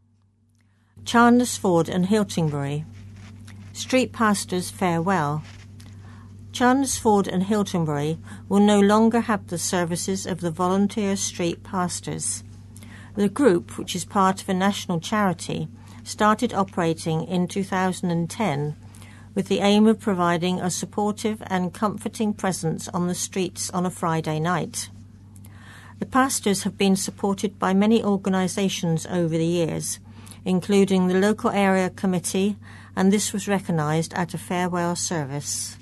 Chandlersford and Hiltonbury. Street pastors farewell. Chandlersford and Hiltonbury will no longer have the services of the volunteer street pastors. The group, which is part of a national charity, started operating in 2010 with the aim of providing a supportive and comforting presence on the streets on a Friday night. The pastors have been supported by many organisations over the years, including the local area committee, and this was recognised at a farewell service.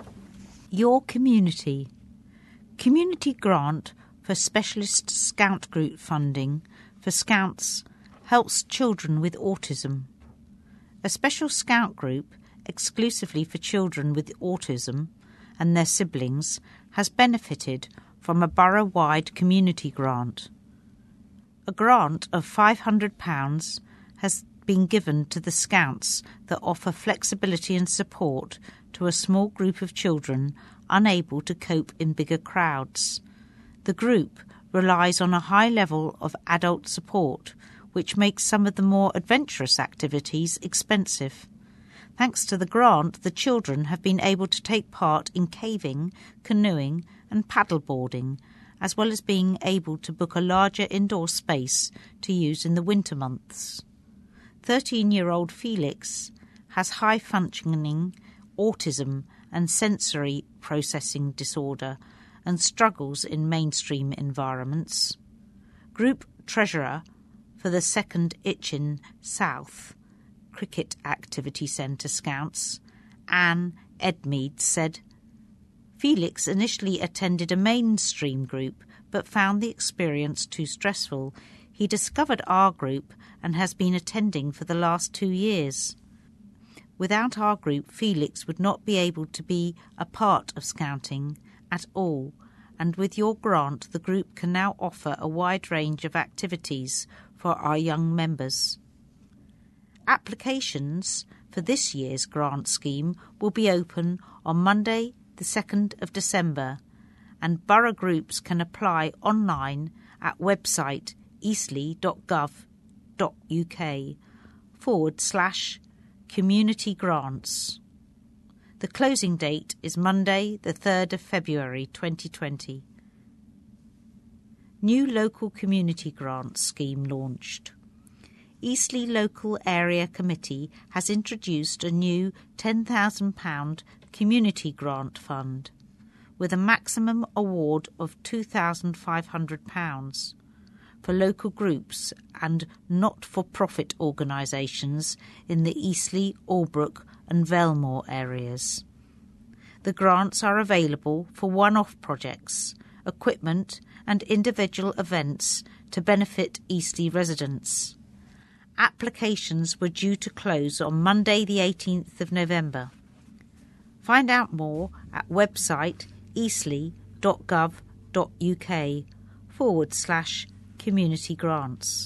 Your community. Community grant for specialist Scout group funding for Scouts helps children with autism. A special Scout group exclusively for children with autism and their siblings has benefited from a borough-wide community grant. A grant of £500 has been given to the Scouts that offer flexibility and support to a small group of children unable to cope in bigger crowds. The group relies on a high level of adult support, which makes some of the more adventurous activities expensive. Thanks to the grant, the children have been able to take part in caving, canoeing and paddleboarding, as well as being able to book a larger indoor space to use in the winter months. 13-year-old Felix has high-functioning autism and sensory processing disorder and struggles in mainstream environments. Group treasurer for the 2nd Itchen South Cricket Activity Centre Scouts, Anne Edmead, said, Felix initially attended a mainstream group but found the experience too stressful. He discovered our group and has been attending for the last 2 years. Without our group, Felix would not be able to be a part of Scouting at all, and with your grant the group can now offer a wide range of activities for our young members. Applications for this year's grant scheme will be open on Monday the 2nd of December, and borough groups can apply online at website eastleigh.gov.uk/community grants. The closing date is Monday the 3rd of February 2020. New local community grant scheme launched. Eastleigh Local Area Committee has introduced a new £10,000 community grant fund. with a maximum award of £2,500 for local groups and not-for-profit organisations in the Eastleigh, Albrook and Velmore areas. The grants are available for one-off projects, equipment and individual events to benefit Eastleigh residents. Applications were due to close on Monday the 18th of November. Find out more at website eastleigh.gov.uk/community grants.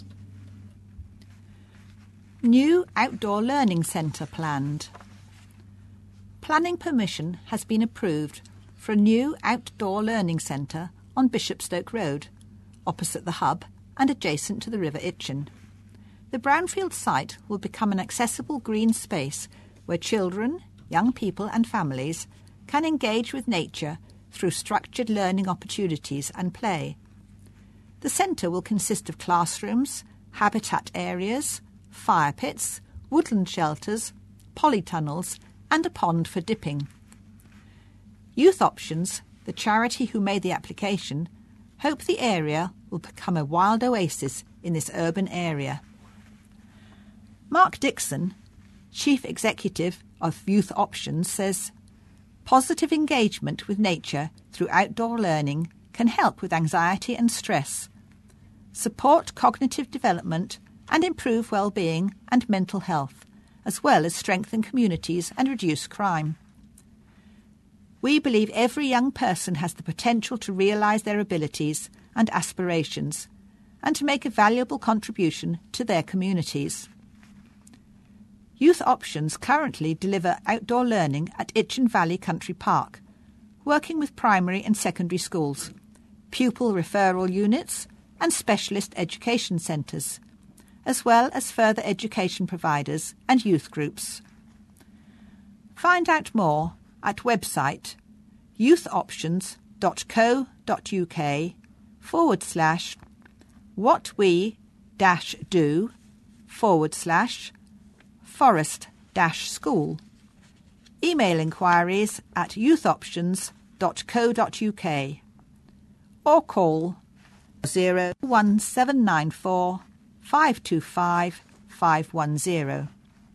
New outdoor learning centre planned. Planning permission has been approved for a new outdoor learning centre on Bishopstoke Road, opposite the hub and adjacent to the River Itchen. The brownfield site will become an accessible green space where children, young people and families can engage with nature through structured learning opportunities and play. The centre will consist of classrooms, habitat areas, fire pits, woodland shelters, polytunnels and a pond for dipping. Youth Options, the charity who made the application, hope the area will become a wild oasis in this urban area. Mark Dixon, Chief Executive of Youth Options, says, "Positive engagement with nature through outdoor learning can help with anxiety and stress, support cognitive development and improve well-being and mental health, as well as strengthen communities and reduce crime. We believe every young person has the potential to realise their abilities and aspirations and to make a valuable contribution to their communities." Youth Options currently deliver outdoor learning at Itchen Valley Country Park, working with primary and secondary schools, pupil referral units and specialist education centres, as well as further education providers and youth groups. Find out more at website youthoptions.co.uk/what-we-do/forest-school. Email inquiries at youthoptions.co.uk or call 01794 525 510.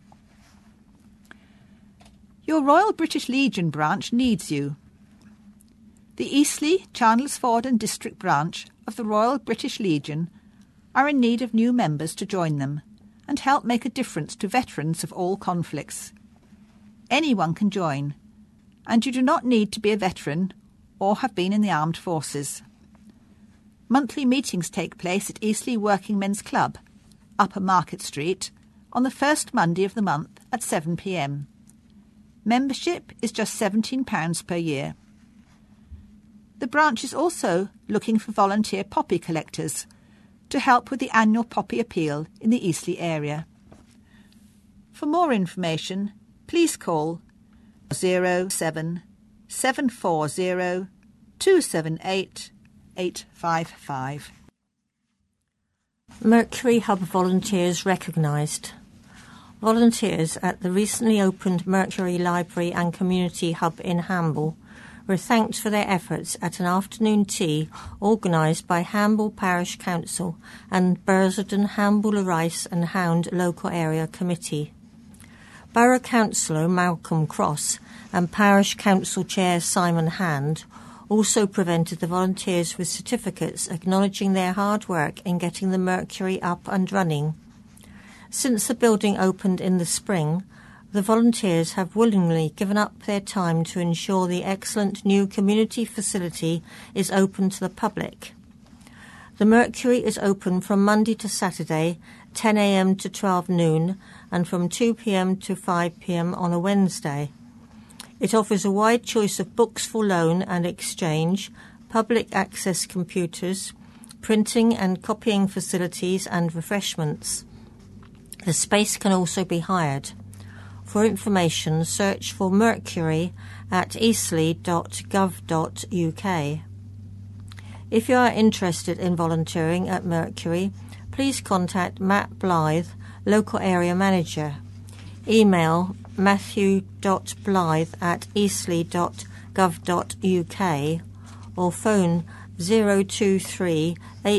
Your Royal British Legion branch needs you. The Eastleigh, Chandlersford and District branch of the Royal British Legion are in need of new members to join them and help make a difference to veterans of all conflicts. Anyone can join, and you do not need to be a veteran or have been in the armed forces. Monthly meetings take place at Eastleigh Working Men's Club, Upper Market Street, on the first Monday of the month at 7 p.m. Membership is just £17 per year. The branch is also looking for volunteer poppy collectors to help with the annual poppy appeal in the Eastleigh area. For more information, please call 07 740 278 855. Mercury Hub volunteers recognised. Volunteers at the recently opened Mercury Library and Community Hub in Hamble were thanked for their efforts at an afternoon tea organised by Hamble Parish Council and Bursardon, Hamble, Rice and Hound Local Area Committee. Borough Councillor Malcolm Cross and Parish Council Chair Simon Hand also presented the volunteers with certificates acknowledging their hard work in getting the Mercury up and running. Since the building opened in the spring, the volunteers have willingly given up their time to ensure the excellent new community facility is open to the public. The Mercury is open from Monday to Saturday, 10 a.m. to 12 noon, and from 2 p.m. to 5 p.m. on a Wednesday. It offers a wide choice of books for loan and exchange, public access computers, printing and copying facilities and refreshments. The space can also be hired. For information, search for Mercury at eastleigh.gov.uk. If you are interested in volunteering at Mercury, please contact Matt Blythe, Local Area Manager. Email matthew.blythe@eastleigh.gov.uk or phone 023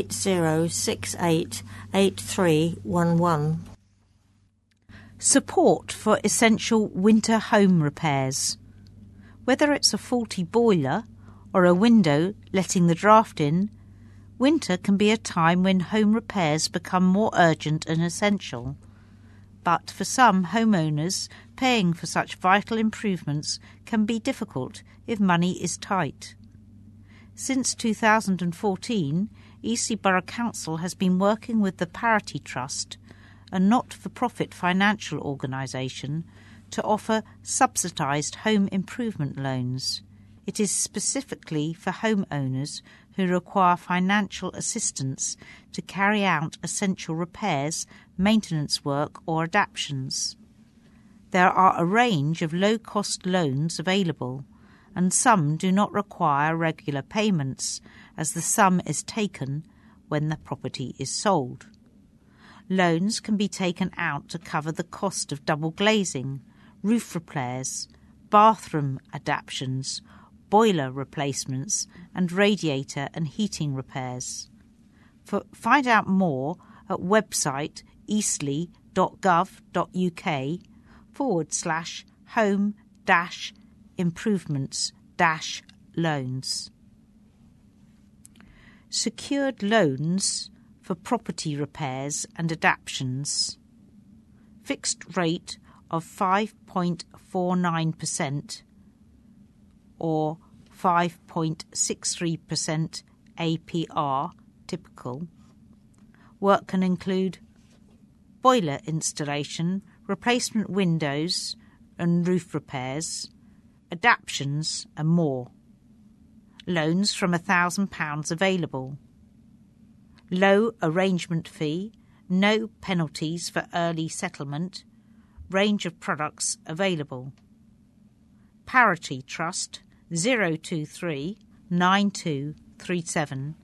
8068 8311. Support for essential winter home repairs. Whether it's a faulty boiler or a window letting the draft in, winter can be a time when home repairs become more urgent and essential. But for some homeowners, paying for such vital improvements can be difficult if money is tight. Since 2014, Eastleigh Borough Council has been working with the Parity Trust, a not-for-profit financial organisation, to offer subsidised home improvement loans. It is specifically for homeowners who require financial assistance to carry out essential repairs, maintenance work or adaptations. There are a range of low-cost loans available, and some do not require regular payments, as the sum is taken when the property is sold. Loans can be taken out to cover the cost of double glazing, roof repairs, bathroom adaptations, boiler replacements and radiator and heating repairs. Find out more at website eastleigh.gov.uk/home-improvements-loans. Secured loans for property repairs and adaptations. Fixed rate of 5.49% or 5.63% APR typical. Work can include boiler installation, replacement windows and roof repairs, adaptations and more. Loans from £1,000 available. Low arrangement fee, no penalties for early settlement, range of products available. Parity Trust 023 9237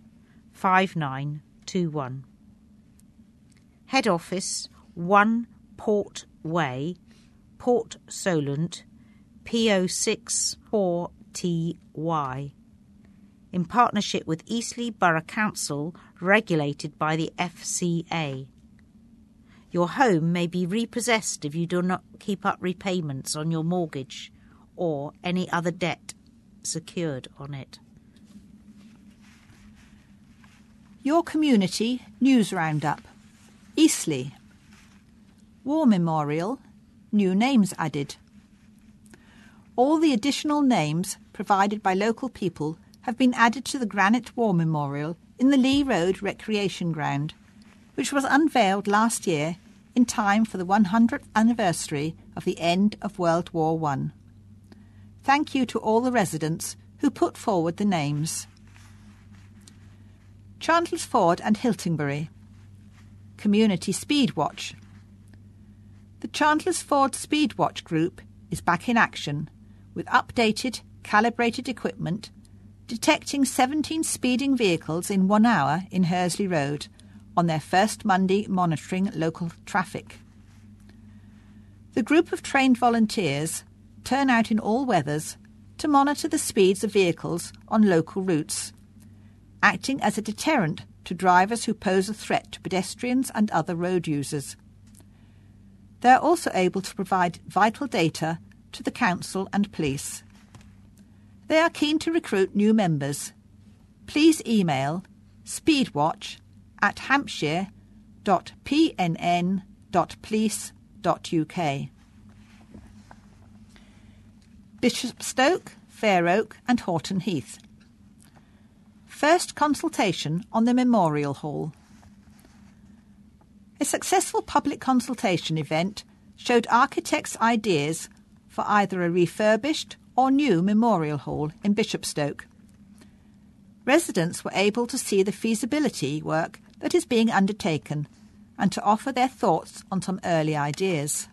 5921. Head Office 1 Port Way, Port Solent, PO6 4TY. In partnership with Eastleigh Borough Council, regulated by the FCA. Your home may be repossessed if you do not keep up repayments on your mortgage or any other debt secured on it. Your Community News Roundup. Eastleigh. War Memorial. New names added. All the additional names provided by local people have been added to the Granite War Memorial in the Lee Road Recreation Ground, which was unveiled last year in time for the 100th anniversary of the end of World War I. Thank you to all the residents who put forward the names. Chandlersford and Hiltingbury. Community Speed Watch. The Chandlersford Speed Watch Group is back in action with updated, calibrated equipment detecting 17 speeding vehicles in 1 hour in Hursley Road on their first Monday monitoring local traffic. The group of trained volunteers turn out in all weathers to monitor the speeds of vehicles on local routes, acting as a deterrent to drivers who pose a threat to pedestrians and other road users. They are also able to provide vital data to the council and police. They are keen to recruit new members. Please email speedwatch@hampshire.pnn.police.uk. Bishopstoke, Fair Oak and Horton Heath. First consultation on the Memorial Hall. A successful public consultation event showed architects' ideas for either a refurbished or new Memorial Hall in Bishopstoke. Residents were able to see the feasibility work that is being undertaken and to offer their thoughts on some early ideas.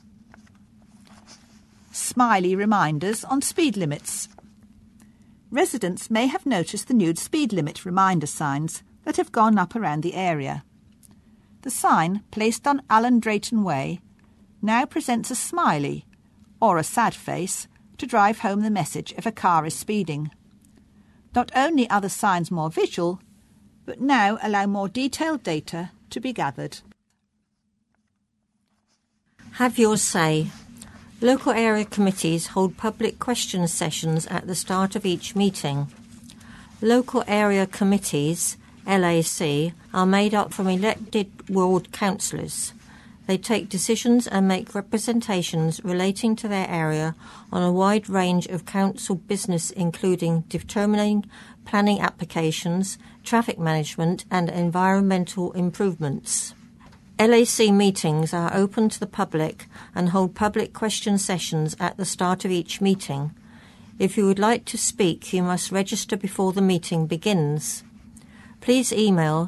Smiley reminders on speed limits. Residents may have noticed the new speed limit reminder signs that have gone up around the area. The sign, placed on Alan Drayton Way, now presents a smiley or a sad face to drive home the message if a car is speeding. Not only are the signs more visual, but now allow more detailed data to be gathered. Have your say. Local area committees hold public question sessions at the start of each meeting. Local area committees, LAC, are made up from elected ward councillors. They take decisions and make representations relating to their area on a wide range of council business, including determining planning applications, traffic management and environmental improvements. LAC meetings are open to the public and hold public question sessions at the start of each meeting. If you would like to speak, you must register before the meeting begins. Please email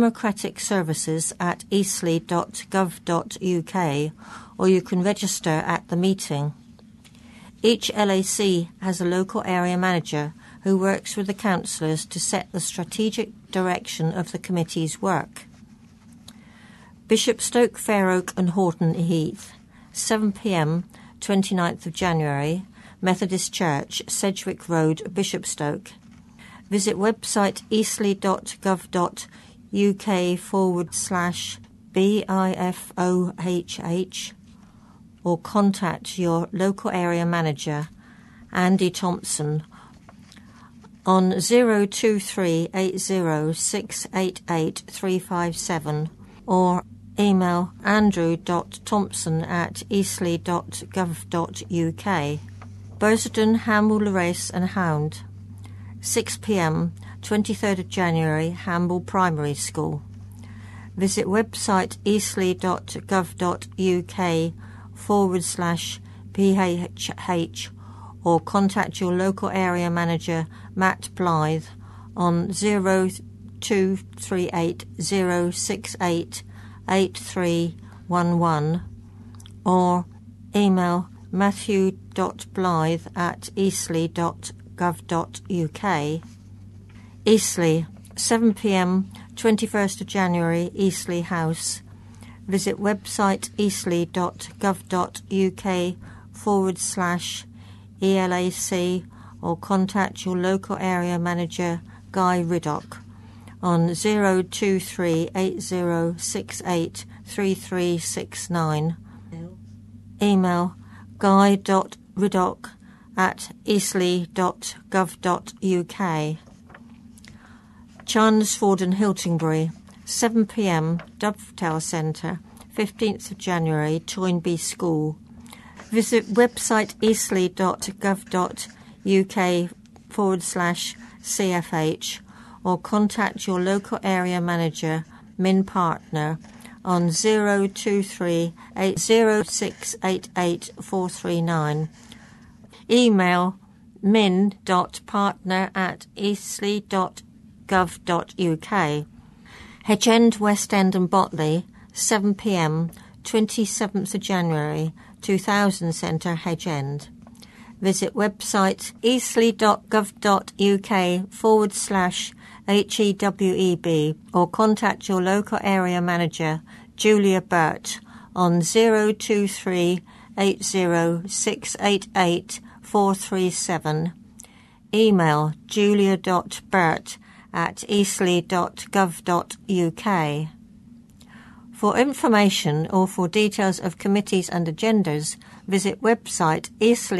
democraticservices@eastleigh.gov.uk or you can register at the meeting. Each LAC has a local area manager who works with the councillors to set the strategic direction of the committee's work. Bishopstoke, Fair Oak and Horton Heath, 7 p.m, 29th of January, Methodist Church, Sedgwick Road, Bishopstoke. Visit website eastleigh.gov.uk/BIFOHH or contact your local area manager, Andy Thompson, on 023 80 357 or email andrew.thompson@eastleigh.gov.uk. Burston, Hamble, Lerace and Hound, 6 p.m, 23rd of January, Hamble Primary School. Visit website eastleigh.gov.uk/PHH or contact your local area manager, Matt Blythe, on 0238 068 8311 or email matthew.blythe@eastleigh.gov.uk. Eastleigh, 7 p.m, 21st of January, Eastleigh House. Visit website eastleigh.gov.uk/ELAC or contact your local area manager, Guy Riddock, on 023 8068 3369. Email guy.riddock@eastleigh.gov.uk. Chelmsford and Hiltingbury, 7 p.m, Dovetail Centre, 15th of January, Toynbee School. Visit website eastleigh.gov.uk/CFH or contact your local area manager, Min Partner, on 023 80688 439. Email min.partner@eastleigh.gov.uk. Hedge End, West End and Botley, 7 p.m, 27th of January, 2000 Centre, Hedge End. Visit website eastleigh.gov.uk/HEWEB or contact your local area manager, Julia Burt, on 023 80688 437. Email julia.burt@eastleigh.gov.uk. For information or for details of committees and agendas, visit website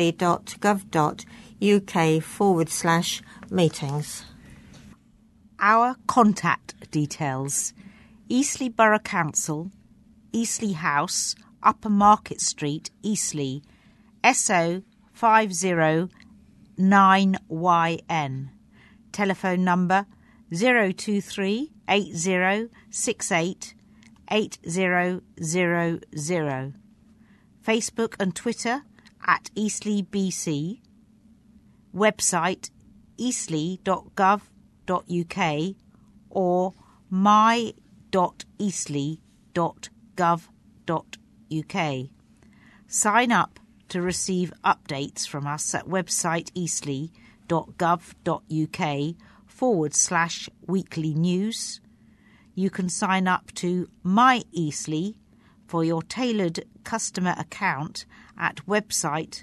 eastleigh.gov.uk/meetings. Our contact details: Eastleigh Borough Council, Eastleigh House, Upper Market Street, Eastleigh, SO 509YN. Telephone number 023 8068 8000. Facebook and Twitter @Eastleigh BC. Website eastleigh.gov.uk or my.eastleigh.gov.uk. Sign up to receive updates from us at website eastleigh.gov.uk/weekly news. You can sign up to My Eastleigh for your tailored customer account at website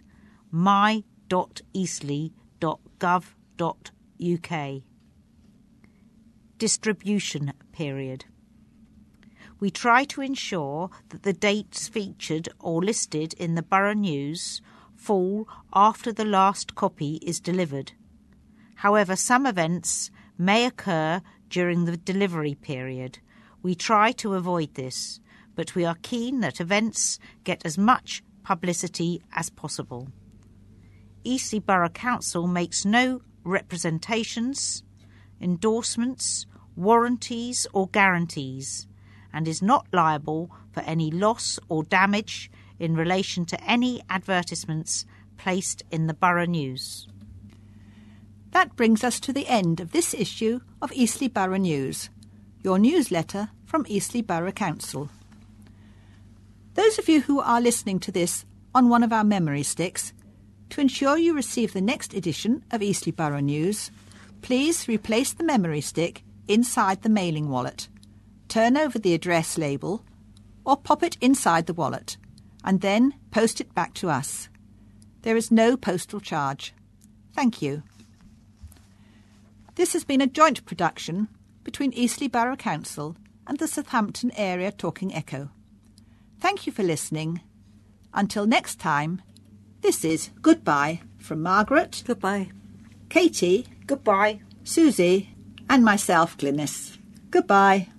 my.eastleigh.gov.uk. Distribution period. We try to ensure that the dates featured or listed in the Borough News fall after the last copy is delivered. However, some events may occur during the delivery period. We try to avoid this, but we are keen that events get as much publicity as possible. Eastleigh Borough Council makes no representations, endorsements, warranties or guarantees, and is not liable for any loss or damage in relation to any advertisements placed in the Borough News. That brings us to the end of this issue of Eastleigh Borough News, your newsletter from Eastleigh Borough Council. Those of you who are listening to this on one of our memory sticks, to ensure you receive the next edition of Eastleigh Borough News, please replace the memory stick inside the mailing wallet, turn over the address label, or pop it inside the wallet, and then post it back to us. There is no postal charge. Thank you. This has been a joint production between Eastleigh Borough Council and the Southampton Area Talking Echo. Thank you for listening. Until next time, this is goodbye from Margaret. Goodbye. Katie. Goodbye. Susie. And myself, Glynis. Goodbye.